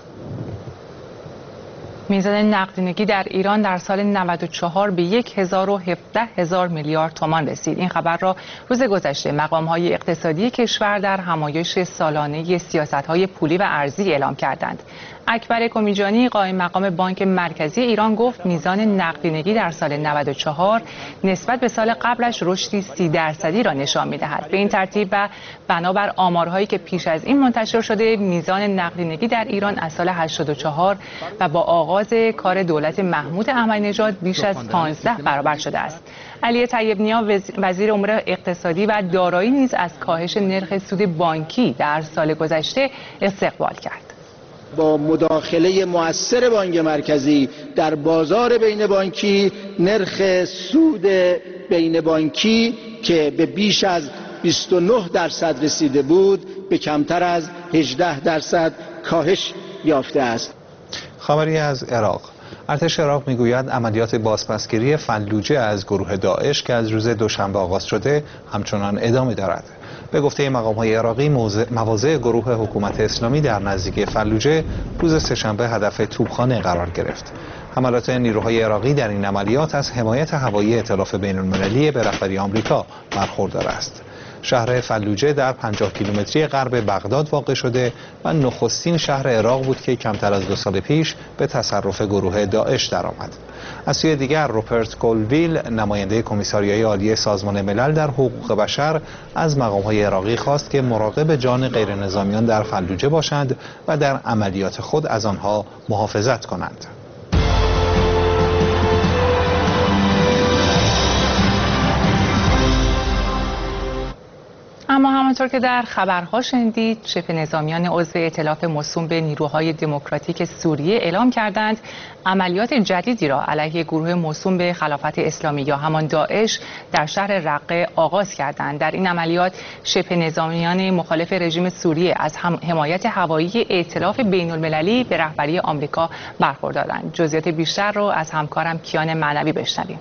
[SPEAKER 1] میزان نقدینگی در ایران در سال 94 به 1,017 میلیارد تومان رسید. این خبر را روز گذشته مقام‌های اقتصادی کشور در همایش سالانه سیاست‌های پولی و ارزی اعلام کردند. اکبر کمیجانی قائم مقام بانک مرکزی ایران گفت میزان نقدینگی در سال 94 نسبت به سال قبلش رشدی 30% را نشان می‌دهد. به این ترتیب و بنابر آمارهایی که پیش از این منتشر شده، میزان نقدینگی در ایران از سال 84 و با آغاز کار دولت محمود احمدی نژاد بیش از 15 برابر شده است. علی طیب نیا وزیر امور اقتصادی و دارایی نیز از کاهش نرخ سود بانکی در سال گذشته استقبال کرد.
[SPEAKER 3] با مداخله مؤثر بانک مرکزی در بازار بین بانکی، نرخ سود بین بانکی که به بیش از 29% رسیده بود به کمتر از 18% کاهش یافته است.
[SPEAKER 2] خبری از عراق. ارتش عراق میگوید عملیات بازپسگیری فلوجه از گروه داعش که از روز دوشنبه آغاز شده همچنان ادامه دارد. به گفته مقام‌های عراقی، مواضع گروه حکومت اسلامی در نزدیکی فلوجه روز سه‌شنبه هدف توپخانه قرار گرفت. حملات نیروهای عراقی در این عملیات از حمایت هوایی ائتلاف بین‌المللی به رهبری آمریکا برخوردار است. شهر فلوجه در 50 کیلومتری غرب بغداد واقع شده و نخستین شهر عراق بود که کمتر از 2 سال پیش به تصرف گروه داعش درآمد. از سوی دیگر روپرت کولویل نماینده کمیساریای عالی سازمان ملل در حقوق بشر از مقام‌های عراقی خواست که مراقب جان غیرنظامیان در فلوجه باشند و در عملیات خود از آنها محافظت کنند.
[SPEAKER 1] اما همانطور که در خبرها شنیدید، شبه نظامیان عضو ائتلاف موسوم به نیروهای دموکراتیک سوریه اعلام کردند عملیات جدیدی را علیه گروه موسوم به خلافت اسلامی یا همان داعش در شهر رقه آغاز کردند. در این عملیات شبه نظامیان مخالف رژیم سوریه از حمایت هوایی ائتلاف بین المللی به رهبری آمریکا برخوردارند. جزئیات بیشتر را از همکارم کیان معنوی بشنویم.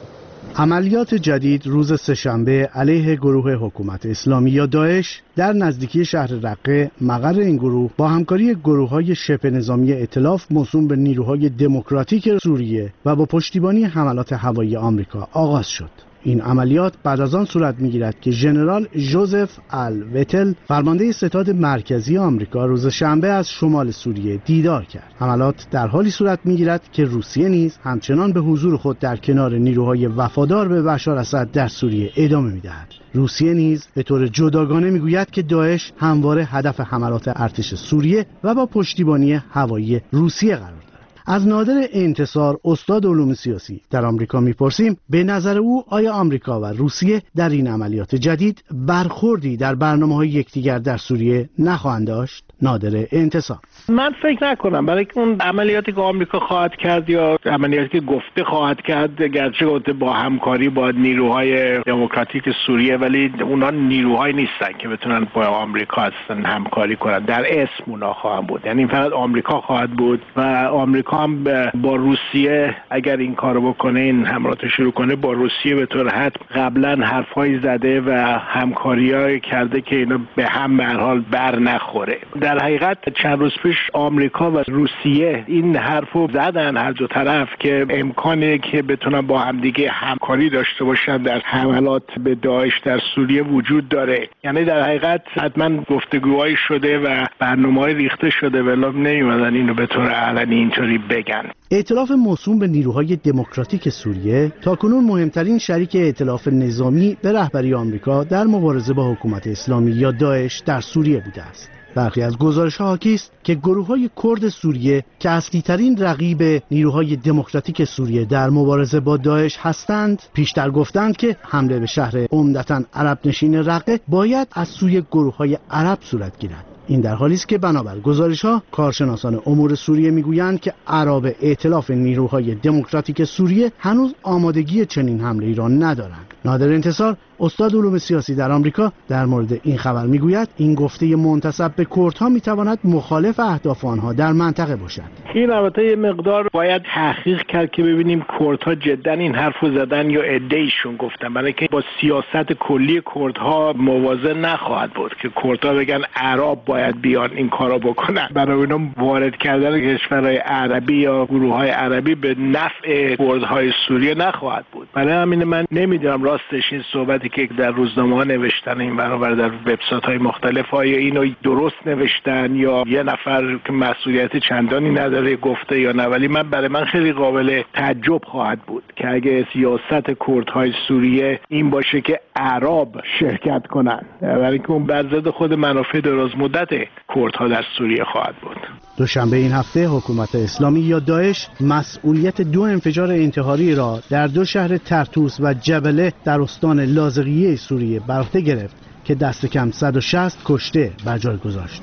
[SPEAKER 4] عملیات جدید روز سه‌شنبه علیه گروه حکومت اسلامی یا داعش در نزدیکی شهر رقه مقر این گروه با همکاری گروه‌های شبه نظامی ائتلاف موسوم به نیروهای دموکراتیک سوریه و با پشتیبانی حملات هوایی آمریکا آغاز شد. این عملیات بعد از آن صورت می‌گیرد که ژنرال ژوزف الوتل فرمانده ستاد مرکزی آمریکا روز شنبه از شمال سوریه دیدار کرد. حملات در حالی صورت می‌گیرد که روسیه نیز همچنان به حضور خود در کنار نیروهای وفادار به بشار اسد در سوریه ادامه می‌دهد. روسیه نیز به طور جداگانه می‌گوید که داعش همواره هدف حملات ارتش سوریه و با پشتیبانی هوایی روسیه قرار دارد. از نادر انتصار استاد علوم سیاسی در آمریکا میپرسیم به نظر او آیا آمریکا و روسیه در این عملیات جدید برخوردی در برنامه‌های یکدیگر در سوریه نخواهند داشت؟ نادر انتصار:
[SPEAKER 5] من فکر نکنم، برای که اون عملیاتی که آمریکا خواهد کرد یا عملیاتی که گفته خواهد کرد گرچه گفته با همکاری با نیروهای دموکراتیک سوریه، ولی اونا نیروهایی نیستن که بتونن با آمریکا هستن همکاری کنن. در اسم اونا خواهند بود، یعنی فقط آمریکا خواهد بود و آمریکا هم با روسیه اگر این کارو بکنه، این حملات شروع کنه، با روسیه به طور حتم قبلا حرفای زده و همکاریای کرده که اینا به هم به هر حال بر نخوره. در حقیقت چند روز پیش آمریکا و روسیه این حرفو زدن هر دو طرف که امکانه که بتونن با همدیگه همکاری داشته باشن در حملات به داعش در سوریه وجود داره. یعنی در حقیقت حتما گفتگوهای شده و برنامه‌های ریخته شده، ولی نمی‌اومدن اینو به طور علنی اینطوری بگن.
[SPEAKER 4] ائتلاف موسوم به نیروهای دموکراتیک سوریه تاکنون مهمترین شریک ائتلاف نظامی به رهبری آمریکا در مبارزه با حکومت اسلامی یا داعش در سوریه بوده است. برخی از گزارش‌ها حاکی است که گروه‌های کرد سوریه که اصلی‌ترین رقیب نیروهای دموکراتیک سوریه در مبارزه با داعش هستند، پیشتر گفتند که حمله به شهر عمدتاً عرب نشین رقه باید از سوی گروه‌های عرب صورت گیرد. این در حالی است که بنابر گزارش‌ها کارشناسان امور سوریه میگویند که اعراب ائتلاف نیروهای دموکراتیک سوریه هنوز آمادگی چنین حمله‌ای را ندارند. نادر انتصار استاد علوم سیاسی در آمریکا در مورد این خبر میگوید این گفته منتسب به کردها میتواند مخالف اهداف آنها در منطقه باشد.
[SPEAKER 5] این البته یه مقدار باید تحقیق کرد که ببینیم کردها جدا این حرفو زدن یا عده‌ایشون گفتن، برای که با سیاست کلی کردها موازه نخواهد بود که کردها بگن اعراب باید بیان این کارا بکنن. برای اونا وارد کردن کشورهای عربی یا گروه‌های عربی به نفع کردهای سوریه نخواهد بود. برای همین من نمیدونم راستش این صحبتی که در روزنامه‌ها نوشتن این برابر در وبسایت‌های مختلف آیا اینو درست نوشتن یا یه نفر که مسئولیت چندانی نداره گفته یا نه، ولی برای من خیلی قابل تعجب خواهد بود که اگه سیاست کردهای سوریه این باشه که اعراب شرکت کنن، برای که اون بر ضد خود منافع دراز مدت کردها در سوریه خواهد بود.
[SPEAKER 4] دوشنبه این هفته حکومت اسلامی یا داعش مسئولیت 2 انفجار انتحاری را در 2 شهر ترتوس و جبله در استان لاذقیه سوریه بر عهده گرفت که دست کم 160 کشته بر جای گذاشت.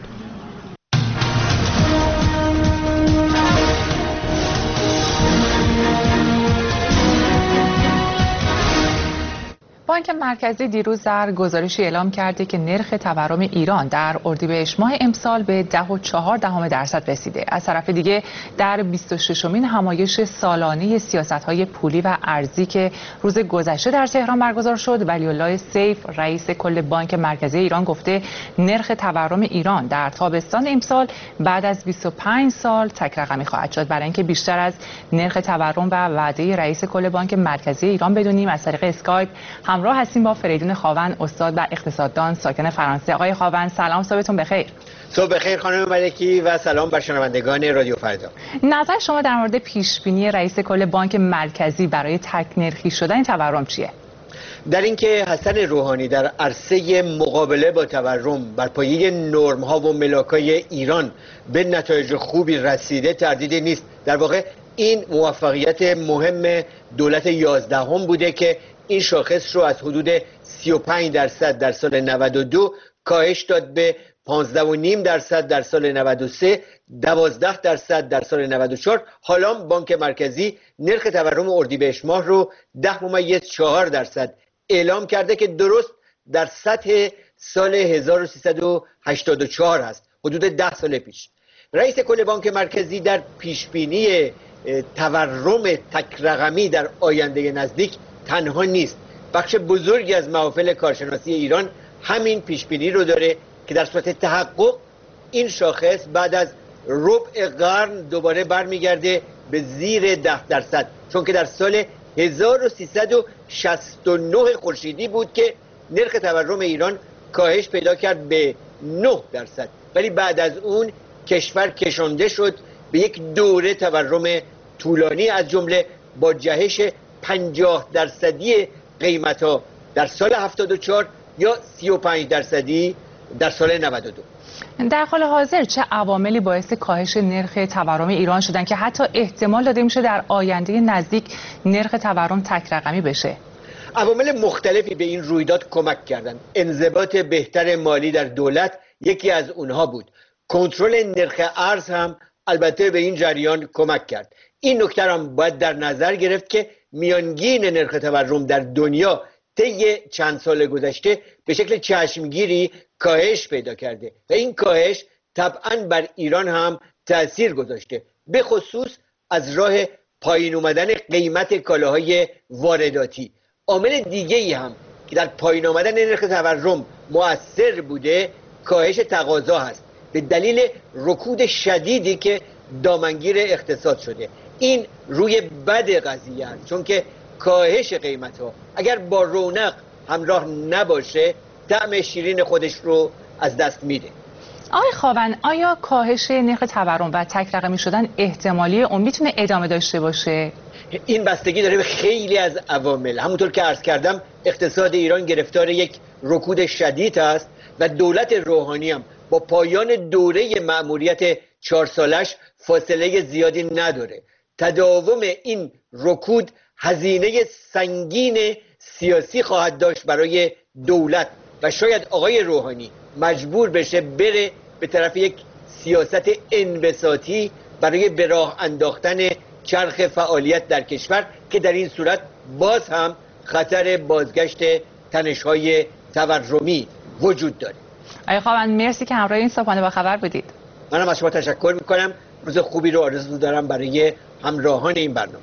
[SPEAKER 1] بانک مرکزی دیروز در گزارشی اعلام کرده که نرخ تورم ایران در اردیبهشت ماه امسال به 10.4% رسیده. از طرف دیگه در 26مین همایش سالانه سیاست‌های پولی و ارزی که روز گذشته در تهران برگزار شد، ولی‌الله سیف رئیس کل بانک مرکزی ایران گفته نرخ تورم ایران در تابستان امسال بعد از 25 سال تک رقمی خواهد شد. برای اینکه بیشتر از نرخ تورم و وعده رئیس کل بانک مرکزی ایران بدونیم، از طریق اسکایپ همراه هستیم با فریدون خاون، استاد و اقتصاددان ساکن فرانسه. آقای خاون سلام، صبحتون بخیر.
[SPEAKER 6] صبح بخیر خانم ملکی و سلام بر شنوندگان رادیو فردا.
[SPEAKER 1] نظر شما در مورد پیشبینی رئیس کل بانک مرکزی برای تک‌نرخی شدن تورم چیه؟
[SPEAKER 6] در اینکه حسن روحانی در عرصه مقابله با تورم بر پایه نرم‌ها و ملاک‌های ایران به نتایج خوبی رسیده تردیدی نیست. در واقع این موفقیت مهم دولت 11 بوده که این شاخص رو از حدود 35% در سال 92 کاهش داد به 15.5% در سال 93، 12% در سال 94. حالا بانک مرکزی نرخ تورم اردیبهشت ماه رو 10.4% اعلام کرده که درست در سطح سال 1384 هست، حدود 10 سال پیش. رئیس کل بانک مرکزی در پیشبینی تورم تک رقمی در آینده نزدیک تنها نیست. بخش بزرگی از محافل کارشناسی ایران همین پیشبینی رو داره که در صورت تحقق این شاخص بعد از ربع قرن دوباره برمیگرده به زیر 10%، چون که در سال 1369 خورشیدی بود که نرخ تورم ایران کاهش پیدا کرد به 9%، ولی بعد از اون کشور کشانده شد به یک دوره تورم طولانی، از جمله با جهش 50% قیمت‌ها در سال 74 یا 35% در سال 92.
[SPEAKER 1] در حال حاضر چه عواملی باعث کاهش نرخ تورم ایران شدن که حتی احتمال داده میشه در آینده نزدیک نرخ تورم تک رقمی بشه؟
[SPEAKER 6] عوامل مختلفی به این رویداد کمک کردند. انضباط بهتر مالی در دولت یکی از اونها بود. کنترل نرخ ارز هم البته به این جریان کمک کرد. این نکته هم باید در نظر گرفت که میانگین نرخ تورم در دنیا طی چند سال گذشته به شکل چشمگیری کاهش پیدا کرده و این کاهش طبعاً بر ایران هم تأثیر گذاشته، به خصوص از راه پایین اومدن قیمت کالاهای وارداتی. عامل دیگه‌ای هم که در پایین آمدن نرخ تورم مؤثر بوده کاهش تقاضا هست، به دلیل رکود شدیدی که دامنگیر اقتصاد شده. این روی بد قضیه است، چون که کاهش قیمت‌ها اگر با رونق همراه نباشه طعم شیرین خودش رو از دست میده.
[SPEAKER 1] آقای خاون، آیا کاهش نرخ تورم و تک رقمی شدن احتمالی اون میتونه ادامه داشته باشه؟
[SPEAKER 6] این بستگی داره به خیلی از عوامل. همونطور که عرض کردم اقتصاد ایران گرفتار یک رکود شدید است و دولت روحانی هم با پایان دوره مأموریت 4 سالش فاصله زیادی نداره. تداوم این رکود هزینه سنگین سیاسی خواهد داشت برای دولت و شاید آقای روحانی مجبور بشه بره به طرف یک سیاست انبساطی برای به راه انداختن چرخ فعالیت در کشور که در این صورت باز هم خطر بازگشت تنش‌های تورمی وجود داره.
[SPEAKER 1] آقای خاون مرسی که همراه این صبحانه با خبر بودید.
[SPEAKER 6] منم از شما تشکر میکنم. روز خوبی رو آرزو دارم برای همراهان این برنامه.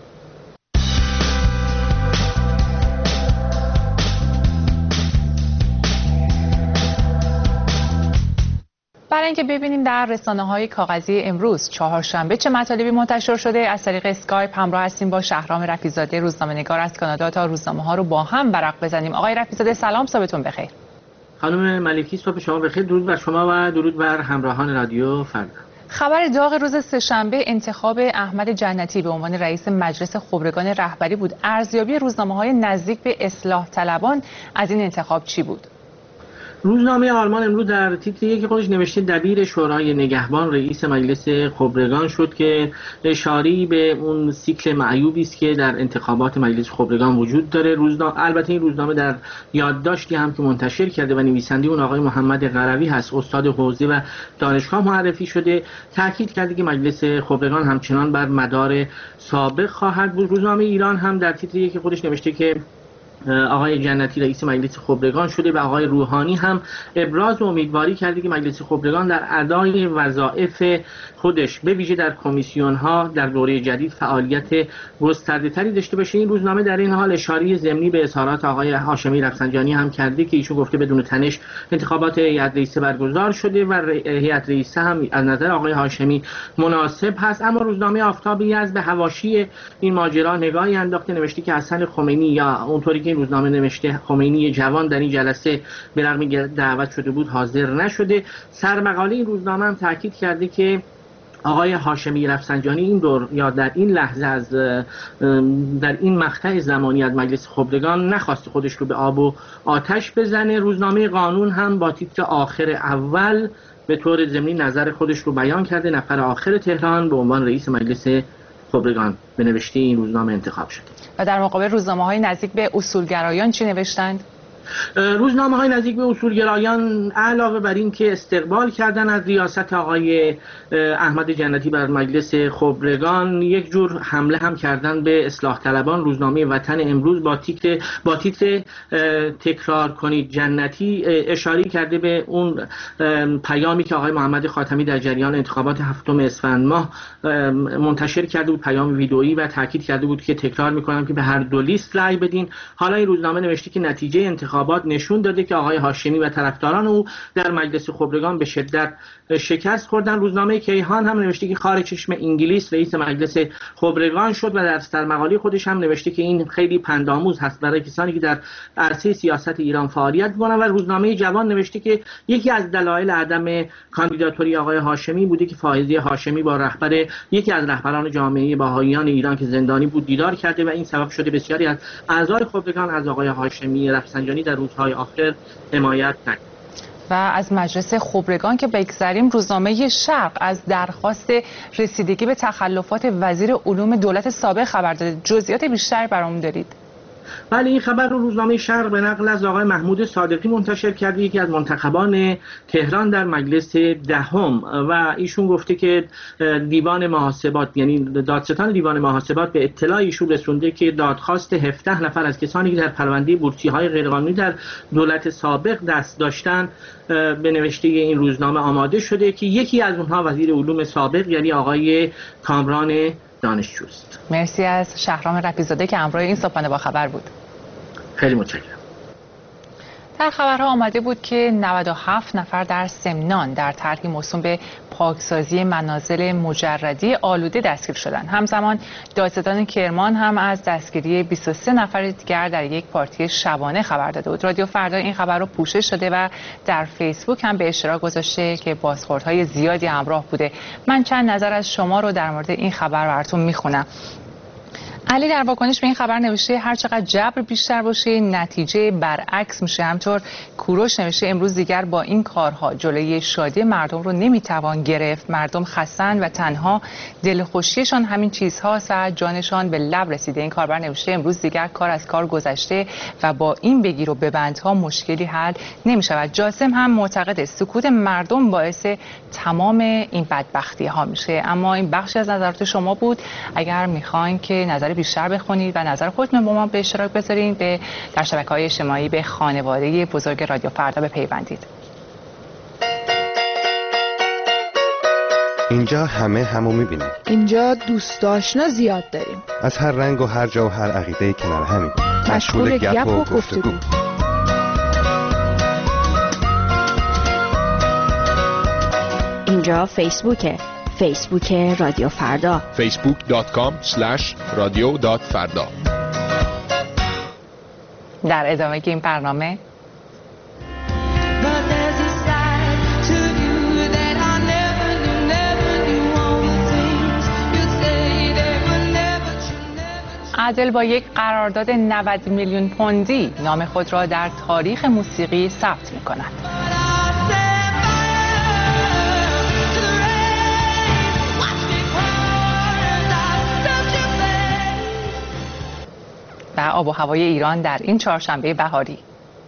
[SPEAKER 1] برای اینکه ببینیم در رسانه‌های کاغذی امروز چهارشنبه چه مطالبی منتشر شده، از طریق اسکایپ همراه هستیم با شهرام رفیع‌زاده، روزنامه‌نگار از کانادا، تا روزنامه‌ها رو با هم ورق بزنیم. آقای رفیع‌زاده سلام، صبحتون بخیر.
[SPEAKER 7] خانم ملکی صبح شما بخیر. درود بر شما و درود بر همراهان رادیو فردا.
[SPEAKER 1] خبر داغ روز سه‌شنبه انتخاب احمد جنتی به عنوان رئیس مجلس خبرگان رهبری بود. ارزیابی روزنامه‌های نزدیک به اصلاح طلبان از این انتخاب چی بود؟
[SPEAKER 7] روزنامه آلمان امروز در تیتر یکی خودش نوشته دبیر شورای نگهبان رئیس مجلس خبرگان شد که اشاری به اون سیکل معیوبی است که در انتخابات مجلس خبرگان وجود داره. البته این روزنامه در یادداشتی هم که منتشر کرده و نویسنده اون آقای محمد قروی هست، استاد حوزه و دانشگاه معرفی شده، تاکید کرده که مجلس خبرگان همچنان بر مدار سابق خواهد بود. روزنامه ایران هم در تیتر یکی خودش نوشته که آقای جنتی رئیس مجلس خبرگان شده و آقای روحانی هم ابراز امیدواری کرده که مجلس خبرگان در ادای وظایف خودش به ویژه در کمیسیون ها در دوره جدید فعالیت گسترده تری داشته باشه. این روزنامه در این حال اشاره ضمنی به اظهارات آقای هاشمی رفسنجانی هم کرده که ایشون گفته بدون تنش انتخابات هیئت رئیسه برگزار شده و هیئت رئیسه هم از نظر آقای هاشمی مناسب هست. اما روزنامه آفتاب یزد به حواشی این ماجرا نگاهی انداخته، نوشته که حسن خمینی یا اونطوری که این روزنامه نوشته خمینی جوان در این جلسه به رغم دعوت شده بود حاضر نشده. سرمقاله این روزنامه هم تاکید کرده که آقای هاشمی رفسنجانی این دور یا در این لحظه از در این مقطع زمانی از مجلس خبرگان نخواست خودش رو به آب و آتش بزنه. روزنامه قانون هم با تیتر آخر اول به طور ضمنی نظر خودش رو بیان کرده. نفر آخر تهران به عنوان رئیس مجلس خبرگان به نوشته این روزنامه انتخاب شده.
[SPEAKER 1] و در مقابل روزنامه‌های نزدیک به اصولگرایان چی نوشتند؟
[SPEAKER 7] روزنامه‌های نزدیک به اصولگرایان علاوه بر این که استقبال کردن از ریاست آقای احمد جنتی بر مجلس خبرگان، یک جور حمله هم کردن به اصلاح طلبان. روزنامه وطن امروز با تیتر تکرار کنید جنتی اشاره کرده به اون پیامی که آقای محمد خاتمی در جریان انتخابات 7 اسفند ماه منتشر کرده بود، پیام ویدئویی، و تاکید کرده بود که تکرار می‌کنم که به هر دو لیست رأی بدین. حالا این روزنامه نوشته که نتیجه انتخابات نشون داده که آقای هاشمی و طرفداران او در مجلس خبرگان به شدت شکست خوردن. روزنامه کیهان هم نوشته که خارج چشم انگلیس رئیس مجلس خبرگان شد و در سرمقاله خودش هم نوشته که این خیلی پندآموز هست برای کسانی که در عرصه سیاست ایران فعالیت می‌کنند. و روزنامه جوان نوشته که یکی از دلایل عدم کاندیداتوری آقای هاشمی بوده که فائزه هاشمی با یکی از رهبران جامعه بهائیان ایران که زندانی بود دیدار کرده و این سبب شده بسیاری از اعضای خبرگان از آقای هاشمی رفسنجانی در روزهای آخر حمایت کرد.
[SPEAKER 1] و از مجلس خبرگان که بگذریم، روزنامه شرق از درخواست رسیدگی به تخلفات وزیر علوم دولت سابق خبر داده. جزئیات بیشتر برامون دارید؟
[SPEAKER 7] بله، این خبر رو روزنامه شرق به نقل از آقای محمود صادقی منتشر کرده، یکی از منتخبان تهران در مجلس دهم، و ایشون گفته که دیوان محاسبات، یعنی دادستان دیوان محاسبات، به اطلاع ایشون رسونده که دادخواست 17 نفر از کسانی که در پرونده بورسی‌های غیرقانونی در دولت سابق دست داشتن به نوشته این روزنامه آماده شده که یکی از اونها وزیر علوم سابق یعنی آقای کامران دانشجوست.
[SPEAKER 1] مرسی از شهرام رفیع‌زاده که همراه این صبحانه با خبر بود.
[SPEAKER 7] خیلی متشکرم.
[SPEAKER 1] در خبرها آمده بود که 97 نفر در سمنان در طرحی موسوم به پاکسازی منازل مجردی آلوده دستگیر شدند. همزمان دادستان کرمان هم از دستگیری 23 نفر دیگر در یک پارتی شبانه خبر داده بود. رادیو فردا این خبر رو پوشش داده و در فیسبوک هم به اشتراک گذاشته که بازخوردهای زیادی همراه بوده. من چند نظر از شما رو در مورد این خبر براتون میخونم. علی در واکنش به این خبر نوشته هر چقدر جبر بیشتر باشه نتیجه برعکس میشه. همطور کوروش نوشته امروز دیگر با این کارها جلوی شادی مردم رو نمیتوان گرفت. مردم خستن و تنها دلخوشیشان همین چیزهاست و جانشان به لب رسیده. این کاربر نوشته امروز دیگر کار از کار گذشته و با این بگیر و ببندها مشکلی حل نمیشود. جاسم هم معتقد سکوت مردم باعث تمام این بدبختی ها میشه. اما این بخشی از نظرات شما بود. اگر میخواین که نظر بیشتر بخونید و نظر خودتون با ما به اشتراک بذارین، در شبکه‌های اجتماعی به خانواده بزرگ رادیو فردا بپیوندید.
[SPEAKER 15] اینجا همو می‌بینیم.
[SPEAKER 16] اینجا دوست آشنا زیاد داریم.
[SPEAKER 15] از هر رنگ و هر جا و هر عقیده‌ای کنار همیم.
[SPEAKER 16] مشغول گپ و گفتگو. اینجا فیسبوک رادیو فردا.
[SPEAKER 17] facebook.com/radio.farda.
[SPEAKER 1] در ادامه این برنامه ادل با یک قرارداد 90 میلیون پوندی نام خود را در تاریخ موسیقی ثبت می‌کند. و آب و هوای ایران در این چهارشنبه بهاری.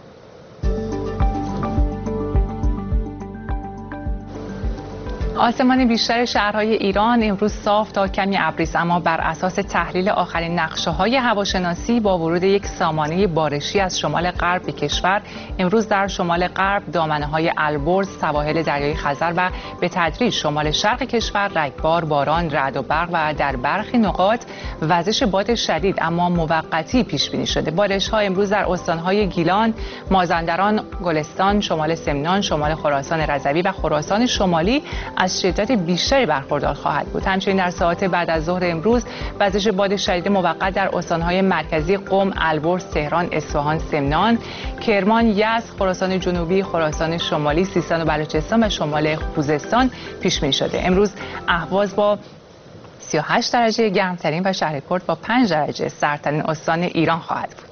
[SPEAKER 1] آسمان بیشتر شهرهای ایران امروز صاف تا کمی ابری است، اما بر اساس تحلیل آخرین نقشه‌های هواشناسی با ورود یک سامانه بارشی از شمال غرب کشور، امروز در شمال غرب، دامنه‌های البرز، سواحل دریای خزر و به تدریج شمال شرق کشور رگبار، باران، رعد و برق و در برخی نقاط وزش باد شدید اما موقتی پیش بینی شده. بارش‌ها امروز در استان‌های گیلان، مازندران، گلستان، شمال سمنان، شمال خراسان رضوی و خراسان شمالی از از شدت بیشتری برخوردار خواهد بود. همچنین در ساعات بعد از ظهر امروز وزش باد شدید موقت در استان‌های مرکزی قم، البرز، تهران، اصفهان، سمنان، کرمان، یزد، خراسان جنوبی، خراسان شمالی، سیستان و بلوچستان و شمال خوزستان پیش بینی شده. امروز اهواز با 38 درجه گرمترین و شهر کرد با 5 درجه سردترین استان ایران خواهد بود.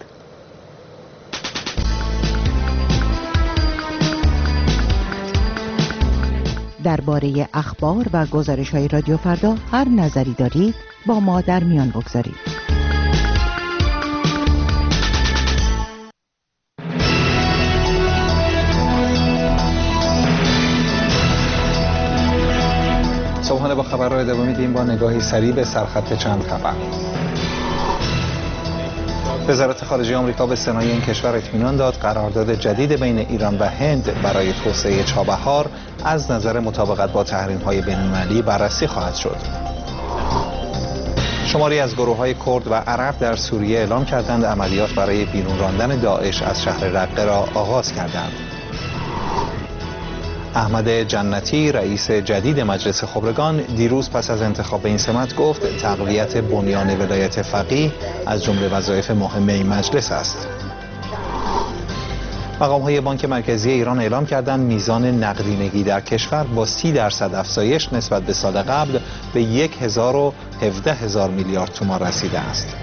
[SPEAKER 12] درباره اخبار و گزارش‌های رادیو فردا هر نظری دارید با ما در میان بگذارید.
[SPEAKER 2] صبحانه با خبر را ادامه میدیم با نگاهی سریع به سرخط چند خبر. وزارت خارجه آمریکا به سنای این کشور اطمینان داد قرارداد جدید بین ایران و هند برای توسعه چابهار از نظر مطابقت با تحریم‌های بین‌المللی بررسی خواهد شد. شماری از گروه‌های کرد و عرب در سوریه اعلام کردند عملیات برای بیرون راندن داعش از شهر رقه را آغاز کردند. احمد جنتی رئیس جدید مجلس خبرگان دیروز پس از انتخاب این سمت گفت تقویت بنیان ولایت فقیه از جمله وظایف مهم این مجلس است. مقام‌های بانک مرکزی ایران اعلام کردند میزان نقدینگی در کشور با 30% افزایش نسبت به سال قبل به 1017 میلیارد تومان رسیده است.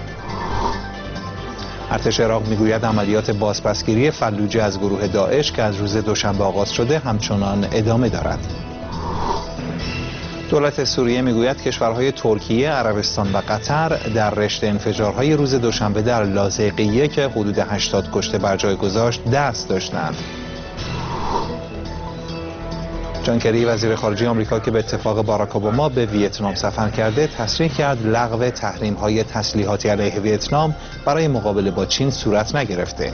[SPEAKER 2] ارتش عراق میگوید عملیات بازپسگیری فلوجه از گروه داعش که از روز دوشنبه آغاز شده همچنان ادامه دارد. دولت سوریه میگوید کشورهای ترکیه، عربستان و قطر در رشته انفجارهای روز دوشنبه در لاذقیه که حدود 80 کشته بر جای گذاشت دست داشتند. جان کری وزیر خارجه آمریکا که به اتفاق باراک اوباما به ویتنام سفر کرده تصریح کرد لغو تحریم‌های تسلیحاتی علیه ویتنام برای مقابله با چین صورت نگرفته.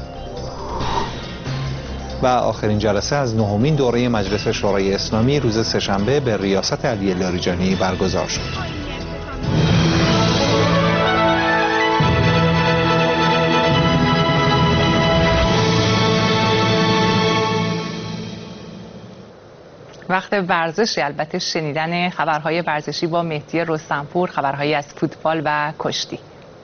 [SPEAKER 2] و آخرین جلسه از 9مین دوره مجلس شورای اسلامی روز سه‌شنبه به ریاست علی لاریجانی برگزار شد.
[SPEAKER 1] وقت ورزشی، البته شنیدن خبرهای ورزشی با مهدی رستمپور، خبرهایی از فوتبال و کشتی.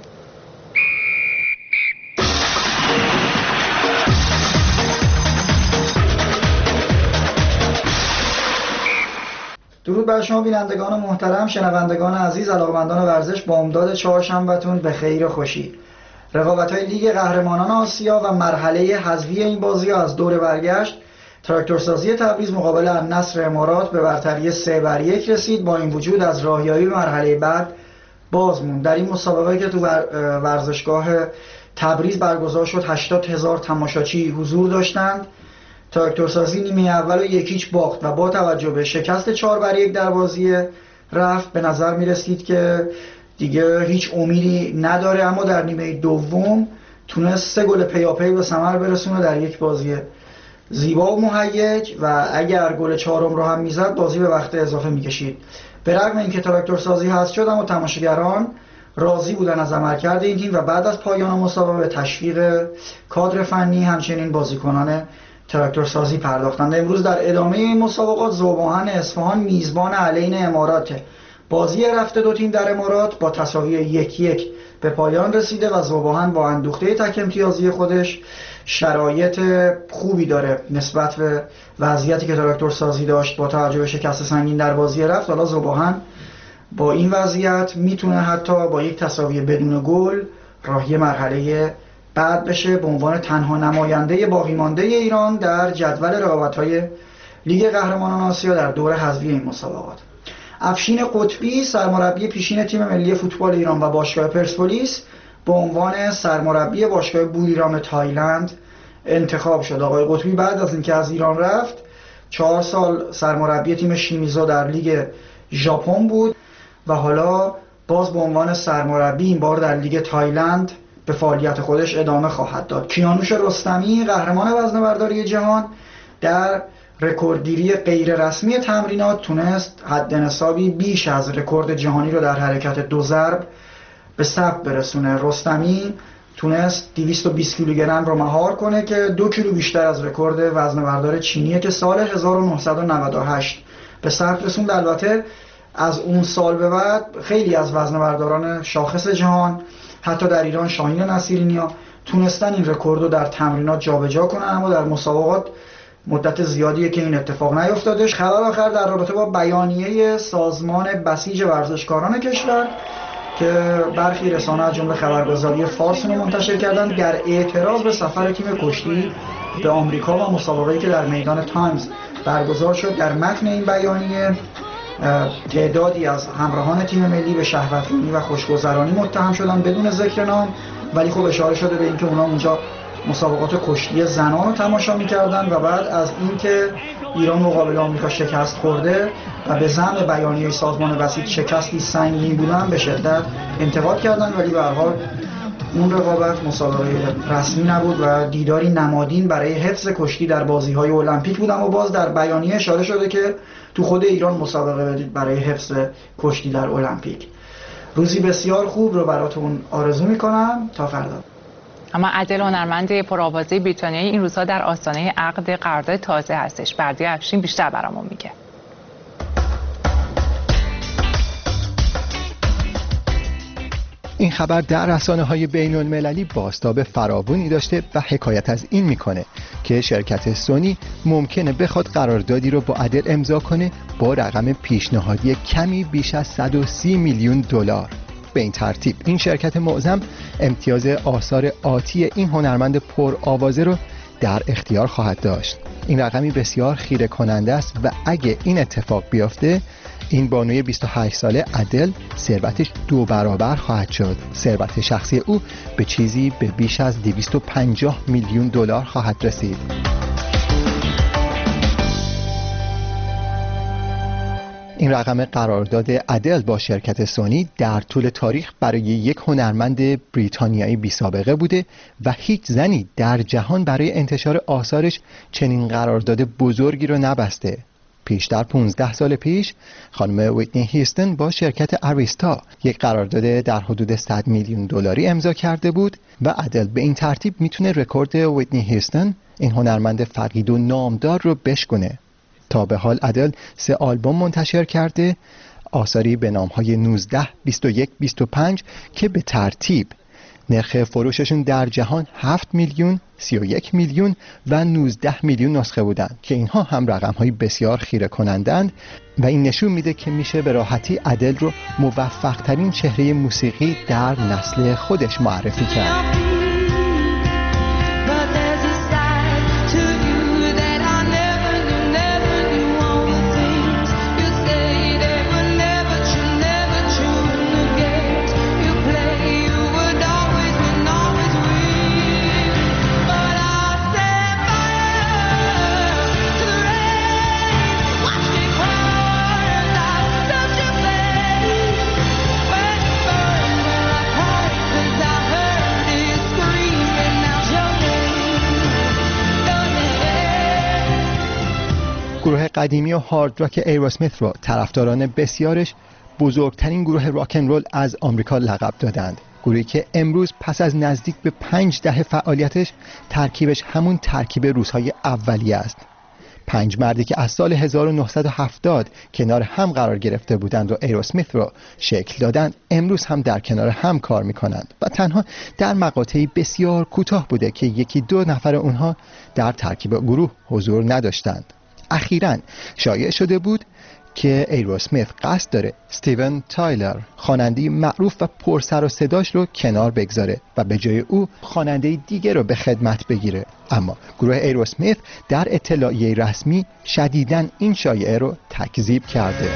[SPEAKER 13] درود بر شما بینندگان محترم، شنوندگان عزیز، علاقه‌مندان ورزش، با امداد چهارشنبه‌تون به خیر و خوشی. رقابت‌های لیگ قهرمانان آسیا و مرحله حذفی این بازی‌ها از دور برگشت. تراکتورسازی تبریز مقابل النصر امارات به برتری 3-1 رسید. با این وجود از راهیابی مرحله بعد باز موند. در این مسابقه که تو ورزشگاه تبریز برگزار شد 80,000 تماشاچی حضور داشتند. تراکتورسازی نیمه اول رو 1-0 باخت و با توجه به شکست 4-1 در بازی رفت به نظر می رسید که دیگه هیچ امیدی نداره، اما در نیمه دوم تونست 3 گل پیاپی به ثمر برسونه در یک بازی زیبا و مهیج و اگر گل 4م رو هم میزد بازی به وقت اضافه میکشید. به رغم اینکه تراکتورسازی حذف شد اما تماشاگران راضی بودن از عملکرد این تیم و بعد از پایان مسابقه به تشویق کادر فنی همچنین بازیکنان تراکتورسازی پرداختند. امروز در ادامه این مسابقات ذوب‌آهن اصفهان میزبان علیه امارات. بازی رفته دو تیم در امارات با تساوی 1-1 به پایان رسیده و ذوب‌آهن با اندوخته تک امتیازی خودش شرایط خوبی داره نسبت به وضعیتی که تراکتورسازی داشت با توجه به شکست سنگین در بازی رفت. حالا ذوب‌آهن با این وضعیت میتونه حتی با یک تساوی بدون گل راهی مرحله بعد بشه به عنوان تنها نماینده باقی مانده ایران در جدول رقابت‌های لیگ قهرمانان آسیا در دور حذفی این مسابقات. افشین قطبی سرمربی پیشین تیم ملی فوتبال ایران و باشگاه پرسپولیس به عنوان سرمربی باشگاه بوریرام تایلند انتخاب شد. آقای قطبی بعد از اینکه از ایران رفت 4 سال سرمربی تیم شیمیزو در لیگ ژاپن بود و حالا باز به عنوان سرمربی این بار در لیگ تایلند به فعالیت خودش ادامه خواهد داد. کیانوش رستمی قهرمان وزنه‌برداری جهان در رکوردگیری غیر رسمی تمرینات تونست حد نصابی بیش از رکورد جهانی رو در حرکت 2 ضرب به ثبت برسونه. رستمی تونست 220 کیلوگرم رو مهار کنه که 2 کیلو بیشتر از رکورد وزنه‌بردار چینیه که سال 1998 به ثبت رسوند. البته از اون سال به بعد خیلی از وزنه‌برداران شاخص جهان، حتی در ایران شاهین نصیرینیا، تونستن این رکورد رو در تمرینات جابجا کنن، اما در مسابقات مدت زیادیه که این اتفاق نیفتادش. خبر آخر در رابطه با بیانیه سازمان بسیج ورزشکاران کشور که برخی رسانه از جمله خبرگزاری فارس رو منتشر کردند در اعتراض به سفر تیم کشتی به آمریکا و مسابقه‌ای که در میدان تایمز برگزار شد. در متن این بیانیه تعدادی از همراهان تیم ملی به شهوت‌رانی و خوشگذرانی متهم شدن بدون ذکر نام، ولی خب اشاره شده به اینکه اونا اونجا مسابقات کشتی زنان رو تماشا می‌کردن و بعد از اینکه ایران مقابل آمریکا شکست خورده و به ضمن بیانیه سازمان بسیج شکستی سنگین بودن به شدت انتقاد کردن، ولی به هر حال اون رقابت مسابقه رسمی نبود و دیداری نمادین برای حفظ کشتی در بازی‌های المپیک بود. اما باز در بیانیه اشاره شده که تو خود ایران مسابقه بدید برای حفظ کشتی در المپیک. روزی بسیار خوب رو براتون آرزو می‌کنم. تا فردا.
[SPEAKER 1] اما عدل هنرمند پرآوازه بریتانیایی این روزها در آستانه عقد قرارداد تازه هستش. بردی افشین بیشتر برامون میگه.
[SPEAKER 14] این خبر در رسانه‌های بین‌المللی بازتاب فراوانی داشته و حکایت از این میکنه که شرکت سونی ممکنه بخواد قراردادی رو با عدل امضا کنه با رقم پیشنهادی کمی بیش از 130 میلیون دلار. به این ترتیب این شرکت معظم امتیاز آثار آتی این هنرمند پرآوازه رو در اختیار خواهد داشت. این رقمی بسیار خیره کننده است و اگه این اتفاق بیفته این بانوی 28 ساله عدل ثروتش 2 برابر خواهد شد. ثروت شخصی او به چیزی به بیش از 250 میلیون دلار خواهد رسید. این رقم قرارداد عدل با شرکت سونی در طول تاریخ برای یک هنرمند بریتانیایی بی سابقه بوده و هیچ زنی در جهان برای انتشار آثارش چنین قرارداد بزرگی رو نبسته. پیشتر 15 سال پیش خانم ویتنی هیستن با شرکت اریستا یک قرارداد در حدود 100 میلیون دلاری امضا کرده بود و عدل به این ترتیب میتونه رکورد ویتنی هیستن، این هنرمند فقید و نامدار، رو بشکنه. تا به حال عدل 3 آلبوم منتشر کرده، آثاری به نام‌های 19، 21، 25 که به ترتیب نرخ فروششون در جهان 7 میلیون، 31 میلیون و 19 میلیون نسخه بودن که اینها هم رقم‌های بسیار خیره کنندند و این نشون میده که میشه به راحتی عدل رو موفق‌ترین چهره موسیقی در نسل خودش معرفی کرد. گروه قدیمی و هارد راک ایروسمیت رو طرفداران بسیارش بزرگترین گروه راکن رول از آمریکا لقب دادند. گروهی که امروز پس از نزدیک به 5 دهه فعالیتش ترکیبش همون ترکیب روزهای اولیه است. 5 مردی که از سال 1970 کنار هم قرار گرفته بودند و ایروسمیت رو شکل دادند امروز هم در کنار هم کار میکنند و تنها در مقاطعی بسیار کوتاه بوده که 1-2 نفر اونها در ترکیب گروه حضور نداشتند. اخیراً شایع شده بود که ایروسمیت قصد داره استیون تایلر، خواننده معروف و پرسر و صداش رو کنار بگذاره و به جای او خواننده دیگه رو به خدمت بگیره. اما گروه ایروسمیت در اطلاعیه رسمی شدیداً این شایعه رو تکذیب کرده.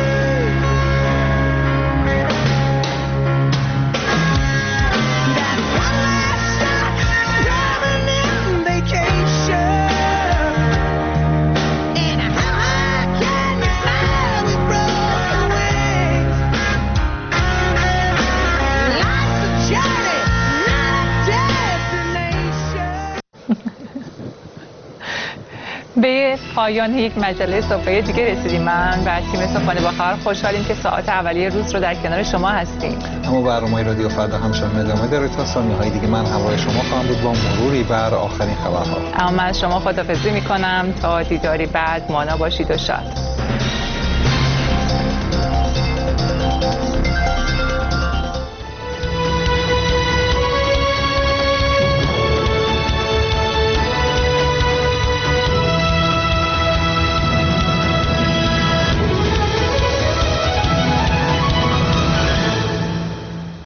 [SPEAKER 1] به پایان یک مجله صبحی دیگه رسیدیم. من و تیم صبحانه با خبر خوشحالیم که ساعت اولیه روز رو در کنار شما هستیم.
[SPEAKER 2] اما برنامه رادیو فردا همچنان ادامه داره. تا ثانیه‌های دیگه من همراه شما خواهم بود با مروری بر آخرین خبرها.
[SPEAKER 1] اما من از شما خداحافظی می‌کنم تا دیداری بعد. مانا باشید و شاد.